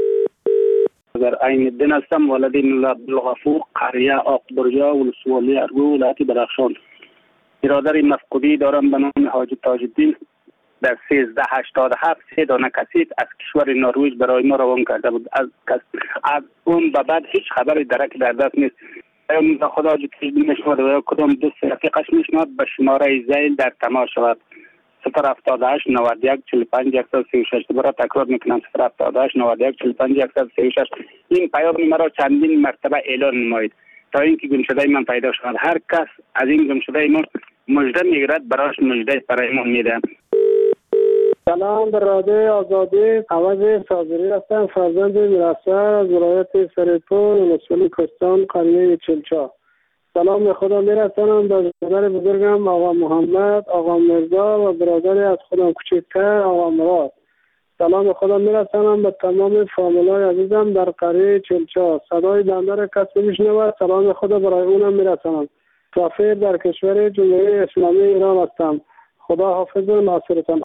در عین الدین هستم، والدین عبدالغفور، قریه آقبریا، ولسوالی ارگو، ولایت بدخشان. برادر مفقودی دارم به نام حاجی تاج الدین در سیزده هشتاد و هفت سه دانه کسیت از کشور نروژ برای ما روان کرده بود. از, از اون به بعد هیچ خبری درک در دست نیست. پیام خدا جو تجدید میشود و کدام دوست رفیقش میشود به شماره زیل در تماس شود. صفر هفتاد و هشت نود و یک چهل و پنج صد و سی و شش. دوباره تکرار میکنم صفر هفتاد و هشت نود و یک چهل و پنج صد و سی و شش. این پیام مرا چندین مرتبه اعلان نمایید تا اینکه گمشده من پیدا شود. هر کس از این گمشده ما مژده میگیرد براش مژده برای ما میده. سلام، به رادیو آزادی عوض صابری هستم، فرزند میرسر از ولایت سرپور ولسوالی کستان قریه چلچا. سلام به خدا میرسانم به برادر بزرگم آقا محمد، آقا مرزا و برادر از خودم کوچکتر آقا مراد. سلام به خدا میرسانم به تمام فامیلای عزیزم در قریه چلچا. صدای بنده را کسی میشنود، سلام به خدا برای اونم میرسانم. سفیر در کشور جمهوری اسلامی ایران هستم. خدا حافظ و ناصرتان.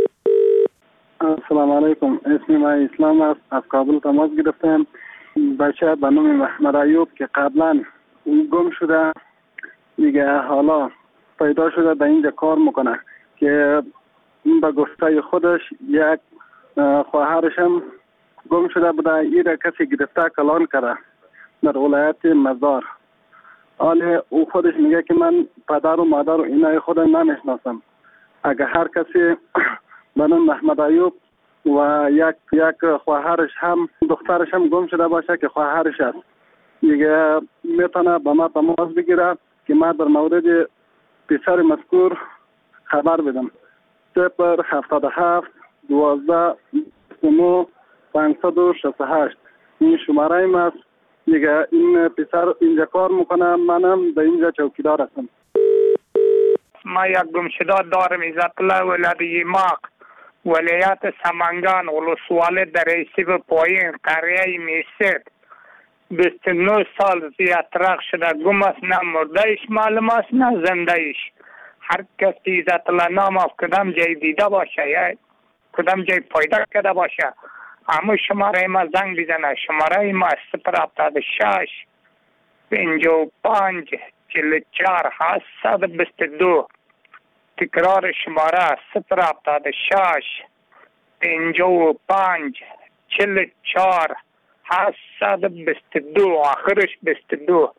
السلام علیکم، اسم من اسلام است، از کابل تماس گرفتم. بچه به نام محمد ایوب که قبلا گم شده دیگه حالا پیدا شده به اینجا کار میکنه که به گفته خودش یک خواهرش هم گم شده بوده. این را کسی گرفته کلان کرده در ولایت مزار. حالا او خودش میگه که من پدر و مادر و اینای خودم نمیشناسم. اگر هر کسی به نام محمد ایوب و یک یک خواهرش هم دخترش هم گم شده باشه که خواهرش است، دیگه میتونه با ما تماس بگیره که ما در مورد پسر مذکور خبر بدم. صفر هفتاد و هفت دوازده بیست و نه پانصد و شصت و هشت این شماره ایم است. دیگه این پسر اینجا کار میکنه، منم در اینجا چوکیدار هستم. ما یک گمشده دارم، عزت الله ولادی ماق، ولایت سمنگان، ولسوالی در ایسیب پایین، قریه میسید. بیست و نه سال زیادترق شده، گم است، نه مرده ایش معلوم است نه زنده ایش. هر کسی عزت الله نام از کدام جای دیده باشه یا کدام جای پیدا کرده باشه، همون شماره ما زنگ بزنه. شماره ما صفر هفتاد و شش پنجاه و پنج چهل و چهار هشتصد و بیست و دو. تکرار شماره صفر هفتاد و شش پنجاه و پنج چهل و چهار هشتصد و بیست و دو، آخرش بیست و دو.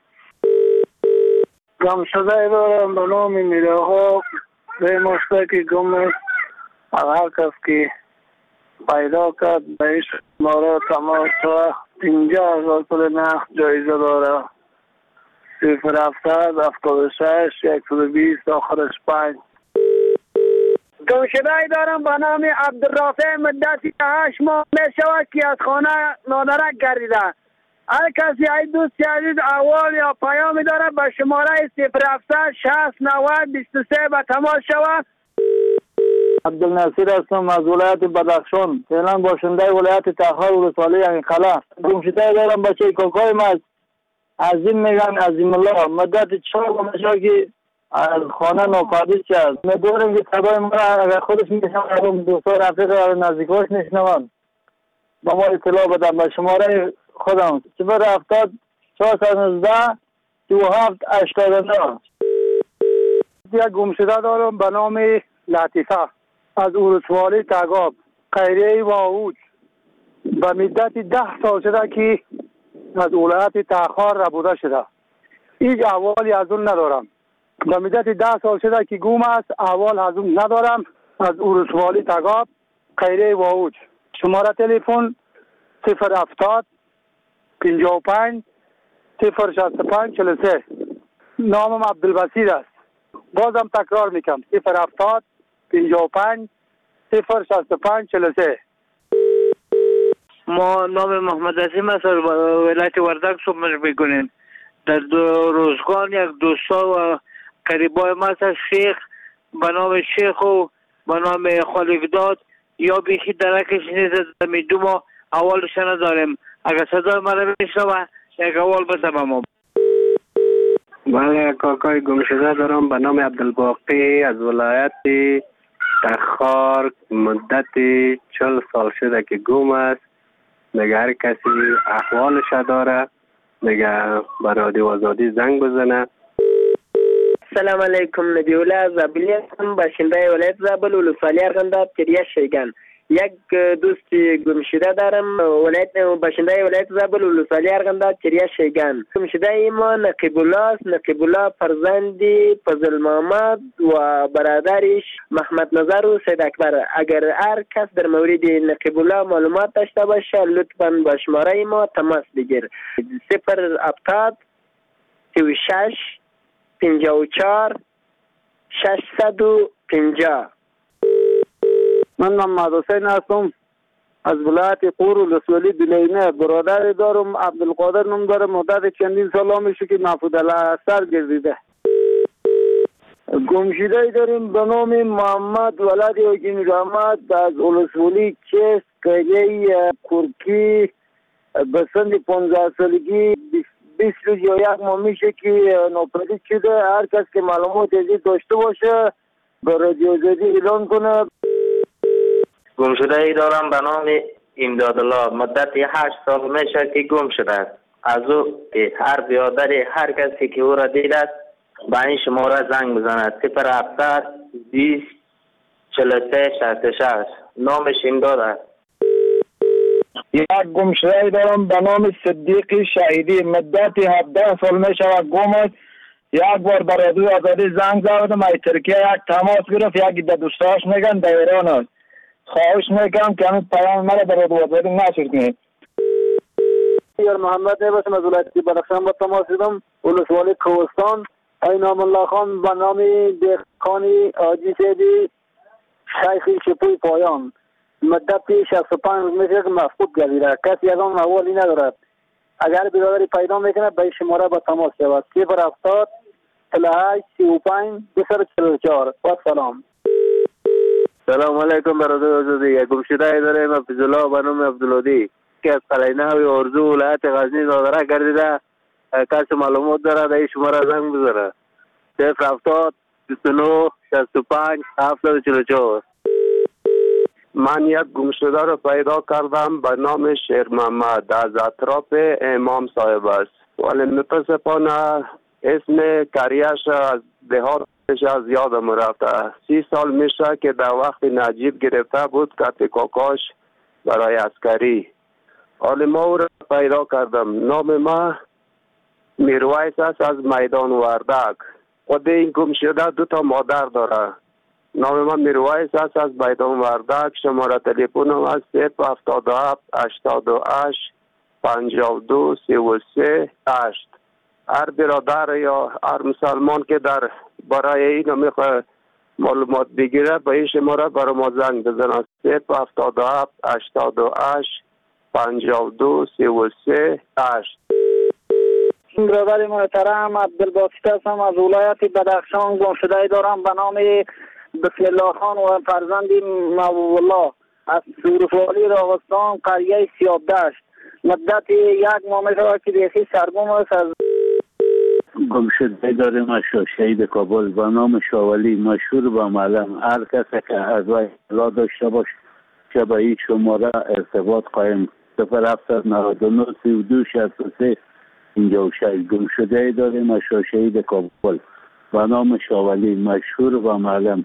گم شده دارم به نام میره ها به مشته که گم است. هر کس که پیدا کرد بهش مارا تماس و پینجاه هزار پول نقد جایزه داره. صفر هفتاد هفتاد و شش یکصد و بیست آخرش پنج. گم شده دارم به نام عبدالرافع مدتی هشت ماه می شود که از خانه نادرک گردیده. هر کسی ای دوستی عزیز احوال یا پیامی داره به شماره صفر هفتاد شصت نود بیست و سه به تماس شود. عبدالناصر هستم از ولایت بدخشان، فعلا باشنده ولایت تخار ولسوالی انقلا. گمشده دارم بچه کاکای ما عظیم میگن عظیم الله، مدت چهار گمشه که از خانه ناپدید شد. میدونم که صدای ما اگر خودش میشنم دوستا رفیق نزدیکاش میشنوم با ما اطلاع بدم. به شماره خودم صفر هفتاد چهارصد و نوزده دو هفت هشتاد و نه. یک گمشده دارم به نام لطیفه از ولسوالی تگاب، قریه واوج. به مدت ده سال شده که از ولایت تخار ربوده شده. هیچ احوالی از اون ندارم. به مدت ده سال شده که گم است، احوال از اون ندارم. از ولسوالی تگاب، قریه واوج. شماره تلفن صفر هفتاد پنجاه و پنج صفر شصت و پنج چهل و سه. نامم عبدالبصیر است. بازم تکرار میکنم صفر هفتاد پنجاه و پنج صفر شصت و پنج چهل و سه. ما نام محمد عظیم است از ولایت وردک صبح میکنیم. در دو روزگان یک دوستا و قریبای ما است شیخ به نام شیخ و به نام خالقداد یا بیخی درکش نیست میدو ما اولش نداریم. اگر صدای ما رو میشنوه یک اول بده به ما. بله کاکای گمشده دارم به نام عبدالباقی از ولایت تخار، مدت چل سال شده که گم است. دیگه هر کسی احوالش داره دیگه به رادیو آزادی زنگ بزنه. السلام علیکم، نبی الله زابلی هستم، باشنده ولایت زابل ولسوالی ارغنداب چریه شیگان. یک دوستی گمشده دارم ولایت باشنده ولایت زابل ولسوالی ارغنداب چریه شیگان. گمشده ما نقیب الله است. نقیب الله فرزندی فضل محمد و برادرش محمد نظر و سید اکبر. اگر هر کس در مورد نقیب الله معلومات داشته باشه لطفاً با شماره ما تماس بگیر. صفر هفتاد سی و شش پنجاه و چهار ششصد و پنجاه. من محمد حسین هستم از ولایت قور ولسوالی بلینه. برادر دارم عبدالقادر نام داره، مدت چندین سال میشه که محفوظ الاثر گردیده. گمشده داریم به نام محمد ولد حکیم رحمت از ولسوالی چست، قریه کرکی. به سن پانزده سالگی بیست روز یا یک ماه میشه که ناپدید شده. هر کس که معلومات ازی داشته باشه به رادیو آزادی اعلان کنه. گمشده ای دارم به نام امداد الله، مدت هشت سال میشه که گم شده است. از او هر بیادر هر کسی که او را دید است به این شماره زنگ بزند صفر هفتاد بیست چهل و سه شصت و شش. نامش امداد است. یک گمشده ای دارم به نام صدیقی شهیدی، مدت هفده سال میشه گم است. یک بار بر رادیو آزادی زنگ زدم ای ترکیه یک تماس گرفت یکی در دوستاش میگن در ایران است. خواهش میکنم که همین پیام مرا در رادیو آزادی نشر کنید. یار محمد نباشم از ولایت بدخشان با تماس دیدم ولسوالی کوهستان. ای نام الله خان به نام دهقانی حاجی سیدی شیخی شپوی پایان مدت شصت و پنج روز میشه که مفقود گردیده. کسی از آن احوالی ندارد. اگر برادری پیدا میکنه به شماره با تماس شود. صفر هفتاد چهل و هشت سی و پنج دویست و چهل و چهار. و سلام. سلام علیکم برادر آزادی. گمشده داریم عبدالله به نام عبدالودی که از قلعه و ارزو ولایت غزنی صادره گردیده. کسی معلومات داره در این شماره زنگ بزنه. صفر هفتاد بیست و نه شصت و پنج هفتاد و چهل و چهار. من یک گمشده رو پیدا کردم به نام شیر محمد از اطراف امام صاحب است، ولی متاسفانه اسم کریش از دهاتش از یادم رفته. سی سال میشه که در وقت نجیب گرفته بود کت کاکاش برای عسکری. حالی ما او را پیدا کردم. نام ما میرویس است از میدان وردک. خود این گمشده دو تا مادر داره. نام من میرویس است از میدان وردک. شماره تلفنم است صفر هفتاد و هفت هشتاد و هشت پنجاه و دو سی و سه هشت. هر برادر یا هر مسلمان که در برای این میخواه معلومات بگیره به این شماره برای ما زنگ بزنه. صفر هفتاد و هفت هشتاد و هشت پنجاه و دو سی و سه هشت. برادر محترم عبدالباسط هستم از ولایت بدخشان. گمشده دارم به نام بسم الله خان و فرزند مولا از سورسوالی راغستان قریه سیاب دشت. مدت یک ماه میشه که بیخی سرگم است. از گمشده داریم از شهید کابل به نام شاولی مشهور به معلم. هر کسی که از وی اطلاع داشته باش که به این شماره ارتباط قایم. صفر هفتصد و نود و نه سی و دو شصت و سه اینجا و شش. گمشده داریم از شهید کابل به نام شاولی مشهور به معلم.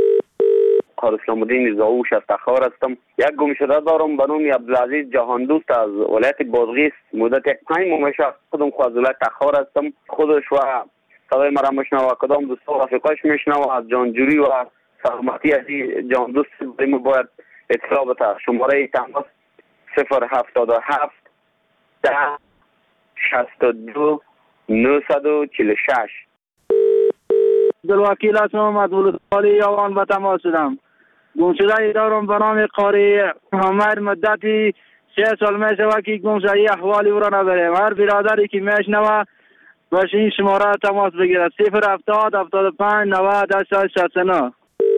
قار اسلام الدین زاوش از تخار هستم. یک گمشده دارم به نام عبدالعزیز جهان دوست از ولایت بادغیس. مدت یک پنج ماه میشه خودم خود از ولایت تخار هستم. خودش و صدای مرا میشنوه، کدام دوست و رفیقاش میشنوه. از جانجوری و سلامتی از جان دوست بریم باید اطلاع بده. شماره تماس صفر هفتاد و هفت ده شصت و دو نهصد و چهل و شش. عبدالوکیل هستم از ولسوالی یوان به تماس شدم. گمشده دارم به نام قاری عمر. مدتی سه سال میشه که گمشده احوالی او را نداریم. هر برادری که میشنوه باشه این شماره تماس بگیرد. صفر هفتاد هفتاد و پنج نود هشتاد شصت و نه.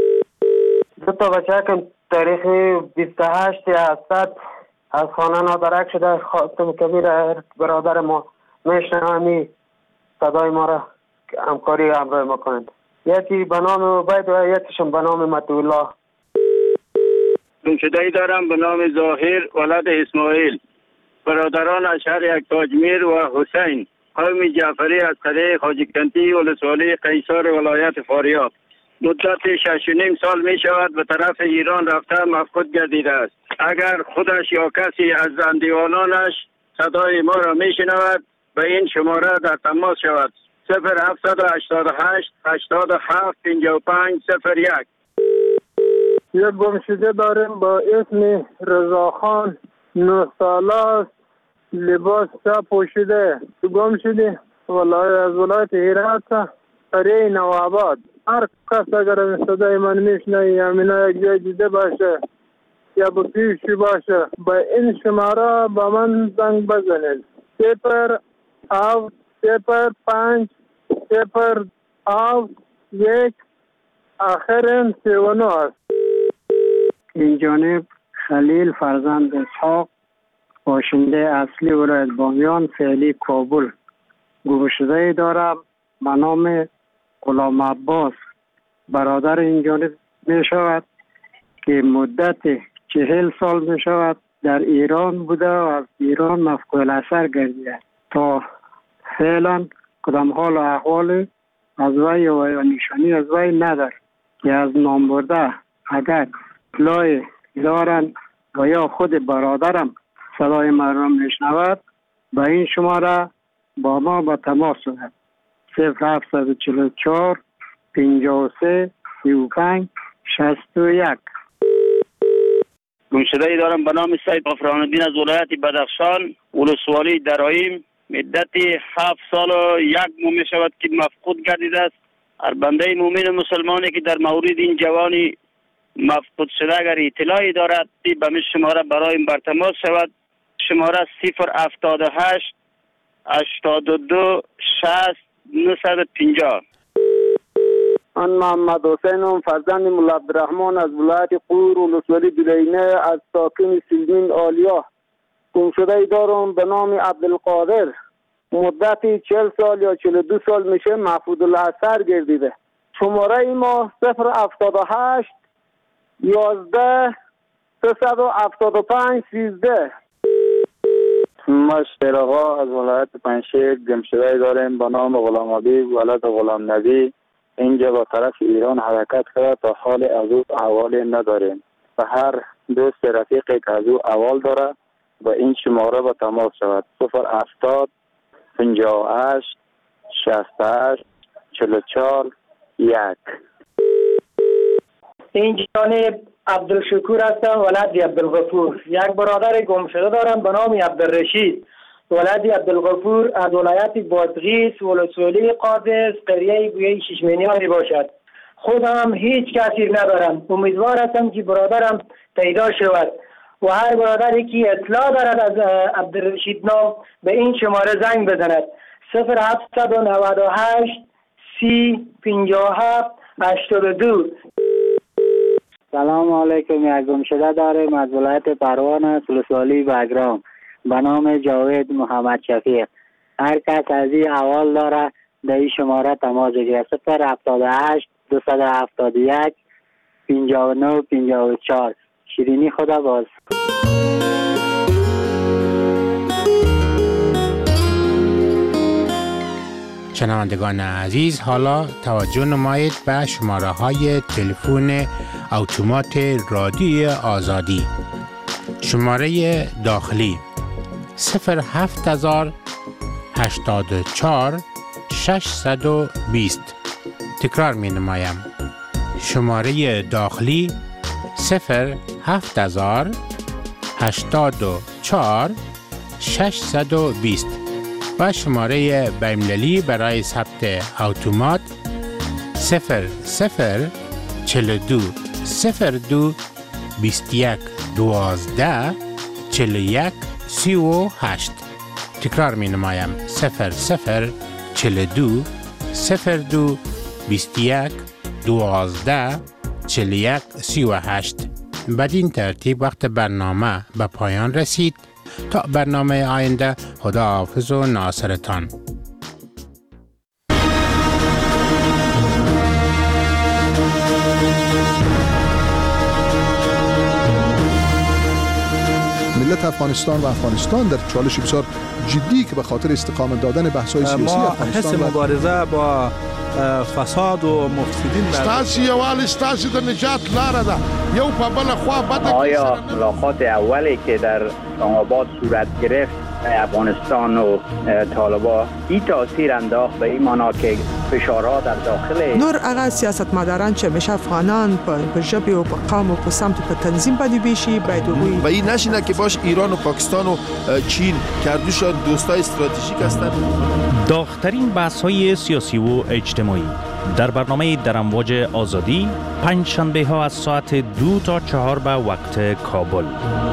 دو تا بچه که تاریخ بیست و هشت هفتصد از خانه نادرک شده. خاتم کبیر برادر ما میشنوه صدای ما را همکاری همراه ما کنند. یکی به نام عبید و یکیشون به نام مطیع. گمشده دارم به نام ظاهر ولد اسماعیل. برادران از شهر یک تاجمیر و حسین. قوم جعفری از قریه خواجه‌کنتی ولسوالی قیصر ولایت فاریاب. مدت شش و نیم سال می شود به طرف ایران رفته مفقود گردیده است. اگر خودش یا کسی از زندیوانانش صدای ما را می شنود به این شماره در تماس شود. صفر هفتصد و هشتاد و هشت هشتاد و هفت پنجاه و پنج صفر یک. یک گمشده داریم با اسم رضاخان. نه ساله است. لباس چا پوشیده. گمشده ولایت از ولایت هرات قریه نوآباد. هر کس اگر صدای من میشنه یا من یک جای دیده باشه یا به پیشی باشه با این شماره با من زنگ بزنید. صفر هفت صفر پنج صفر هفت یک آخرین سی و نه است. این جانب خلیل فرزند اسحاق باشنده اصلی ولایت بامیان فعلی کابل. گمشده دارم به نام غلام عباس. برادر این جانب می شود که مدت چهل سال می شود در ایران بوده و از ایران مفقود الاثر گردیده. تا فعلا کدام حال و احوال از وی و نشانی از وی ندار که از نام برده اگر اطلاع دارن و یا خود برادرم صدای من را میشنود به این شماره با ما با تماس شود. صفر هفت چهل و چهار پنجاه و سه سی و پنج شصت و یک. گمشده دارم به نام سید غفران‌الدین از ولایت بدخشان، ولسوالی درایم. مدت هفت سال و یک ماه می شود که مفقود گردیده است. هر بنده مومن مسلمانی که در مورد این جوانی مفقود شده اگر اطلاعی دارد به می شماره برای بر تماس شود. شماره صفر هفتاد و هشت هشتاد و دو شصت نهصد و پنجاه. من محمد حسینم فرزند مولا عبدالرحمن از ولایت قور ولسوالی دلینه از ساکن سیلمین آلیا. گمشده دارم به نام عبدالقادر. مدتی چهل سال یا چهل و دو سال میشه محفوظ الاثر گردیده. شماره ما صفر هفتاد و هشت یازده سیصد و هفتاد و پنج سیزده. ما شیراغا از ولایت پنشیر گمشده داریم به نام غلام حبیب ولد غلام نبی. اینجا با طرف ایران حرکت کرده تا حال از او احوالی نداریم و هر دوست رفیقی که از او احوال داره با این شماره با تماس شود. صفر هفتاد پنجاه و هشت شصت و هشت چهل و چهار یک. این جانب عبدالشکور هستم ولد عبدالغفور. یک برادر گمشده دارم به نام عبدالرشید ولد عبدالغفور از ولایت بادغیس ولسوالی قادس قریه گویه ششمینیان می باشد. خودم هیچ کسی ندارم. امیدوار هستم که برادرم پیدا شود و هر برادری که اطلاع دارد از عبدالرشید نام به این شماره زنگ بزند. صفر هفت نه هشت سی پنجاه و هفت هشتاد و دو. سلام علیکم. یک گمشده داریم از ولایت پروان ولسوالی بگرام به نام جاوید محمد شفیق. هر کس از این احوال داره در این شماره تماس بگیرد. صفر هفتاد و هشت دویست و هفتاد و یک پنجاه و نه پنجاه و چهار. شیرینی خدا باز. شنوندگان عزیز، حالا توجه نمایید به شماره های تلفن اتومات رادیوی آزادی. شماره داخلی صفر هفت هزار هشتاد و چهار ششصد و بیست. تکرار می نمایم. شماره داخلی صفر هفت هزار هشتاد و چهار ششصد و بیست و شماره بین‌المللی برای ثبت اتومات صفر صفر چهل و دو صفر دو بیست و یک دوازده چهل و یک سی و هشت. تکرار می نمایم. صفر صفر چهل و دو صفر دو بیست و یک دوازده چهل و یک سی و هشت. بدین ترتیب وقت برنامه به پایان رسید. تا برنامه آینده، خدا حافظ و ناصرتان. ملت افغانستان و افغانستان در چالش بسیار جدی که به خاطر استقامت دادن بحث‌های سیاسی افغانستان ما حس مبارزه با فساد و مفسدین ستاسي یوال ستاسي د نجات لاره ده. یو په بل خوا بده. آیا ملاقات اولی که در اسلام آباد صورت گرفت افغانستان و طالبان این تاثیر انداخت به این معنا که فشارها در داخل نور هغه سیاستمداران چې همیشه افغانان په ژبه او په قوم او په سمت په تنظیم باندې بیشي باید وګوري و این نشینه که باش ایران و پاکستان و چین کردوشان دوستای استراتژیک هستند. داغ‌ترین بحث‌های سیاسی و اجتماعی در برنامه در امواج آزادی پنج شنبه ها از ساعت دو تا چهار به وقت کابل.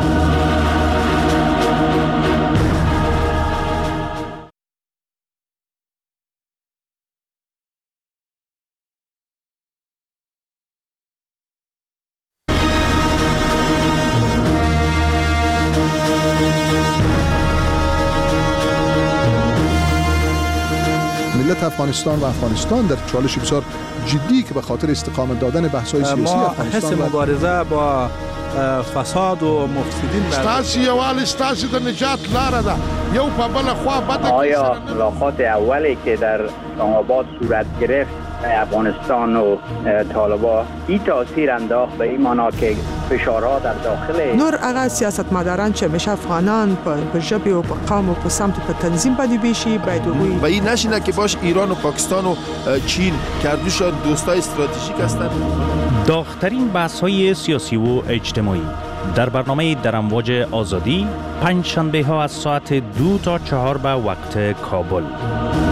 ملت افغانستان و افغانستان در چالش بسیار جدی که به خاطر استقامت دادن بحث‌های سیاسی ما افغانستان حس مبارزه با فساد و مفسدین ستاسي یوال ستاسي د نجات لاره ده. یو په بل خوا بده. آیا ملاقات اولی که در اسلام آباد صورت گرفت افغانستان و طالبان این تاثیر انداخت به این معنا که فشارها در داخل نور اغا سیاستمداران چې میشه افغانان په ژبه او په قوم او په سمت په تنظیم باندې بیشي باید وی و این نشینه که باش ایران و پاکستان و چین کردوشان دوستای استراتژیک هستند. داغ‌ترین بحث‌های سیاسی و اجتماعی در برنامه در امواج آزادی پنج شنبه ها از ساعت دو تا چهار به وقت کابل.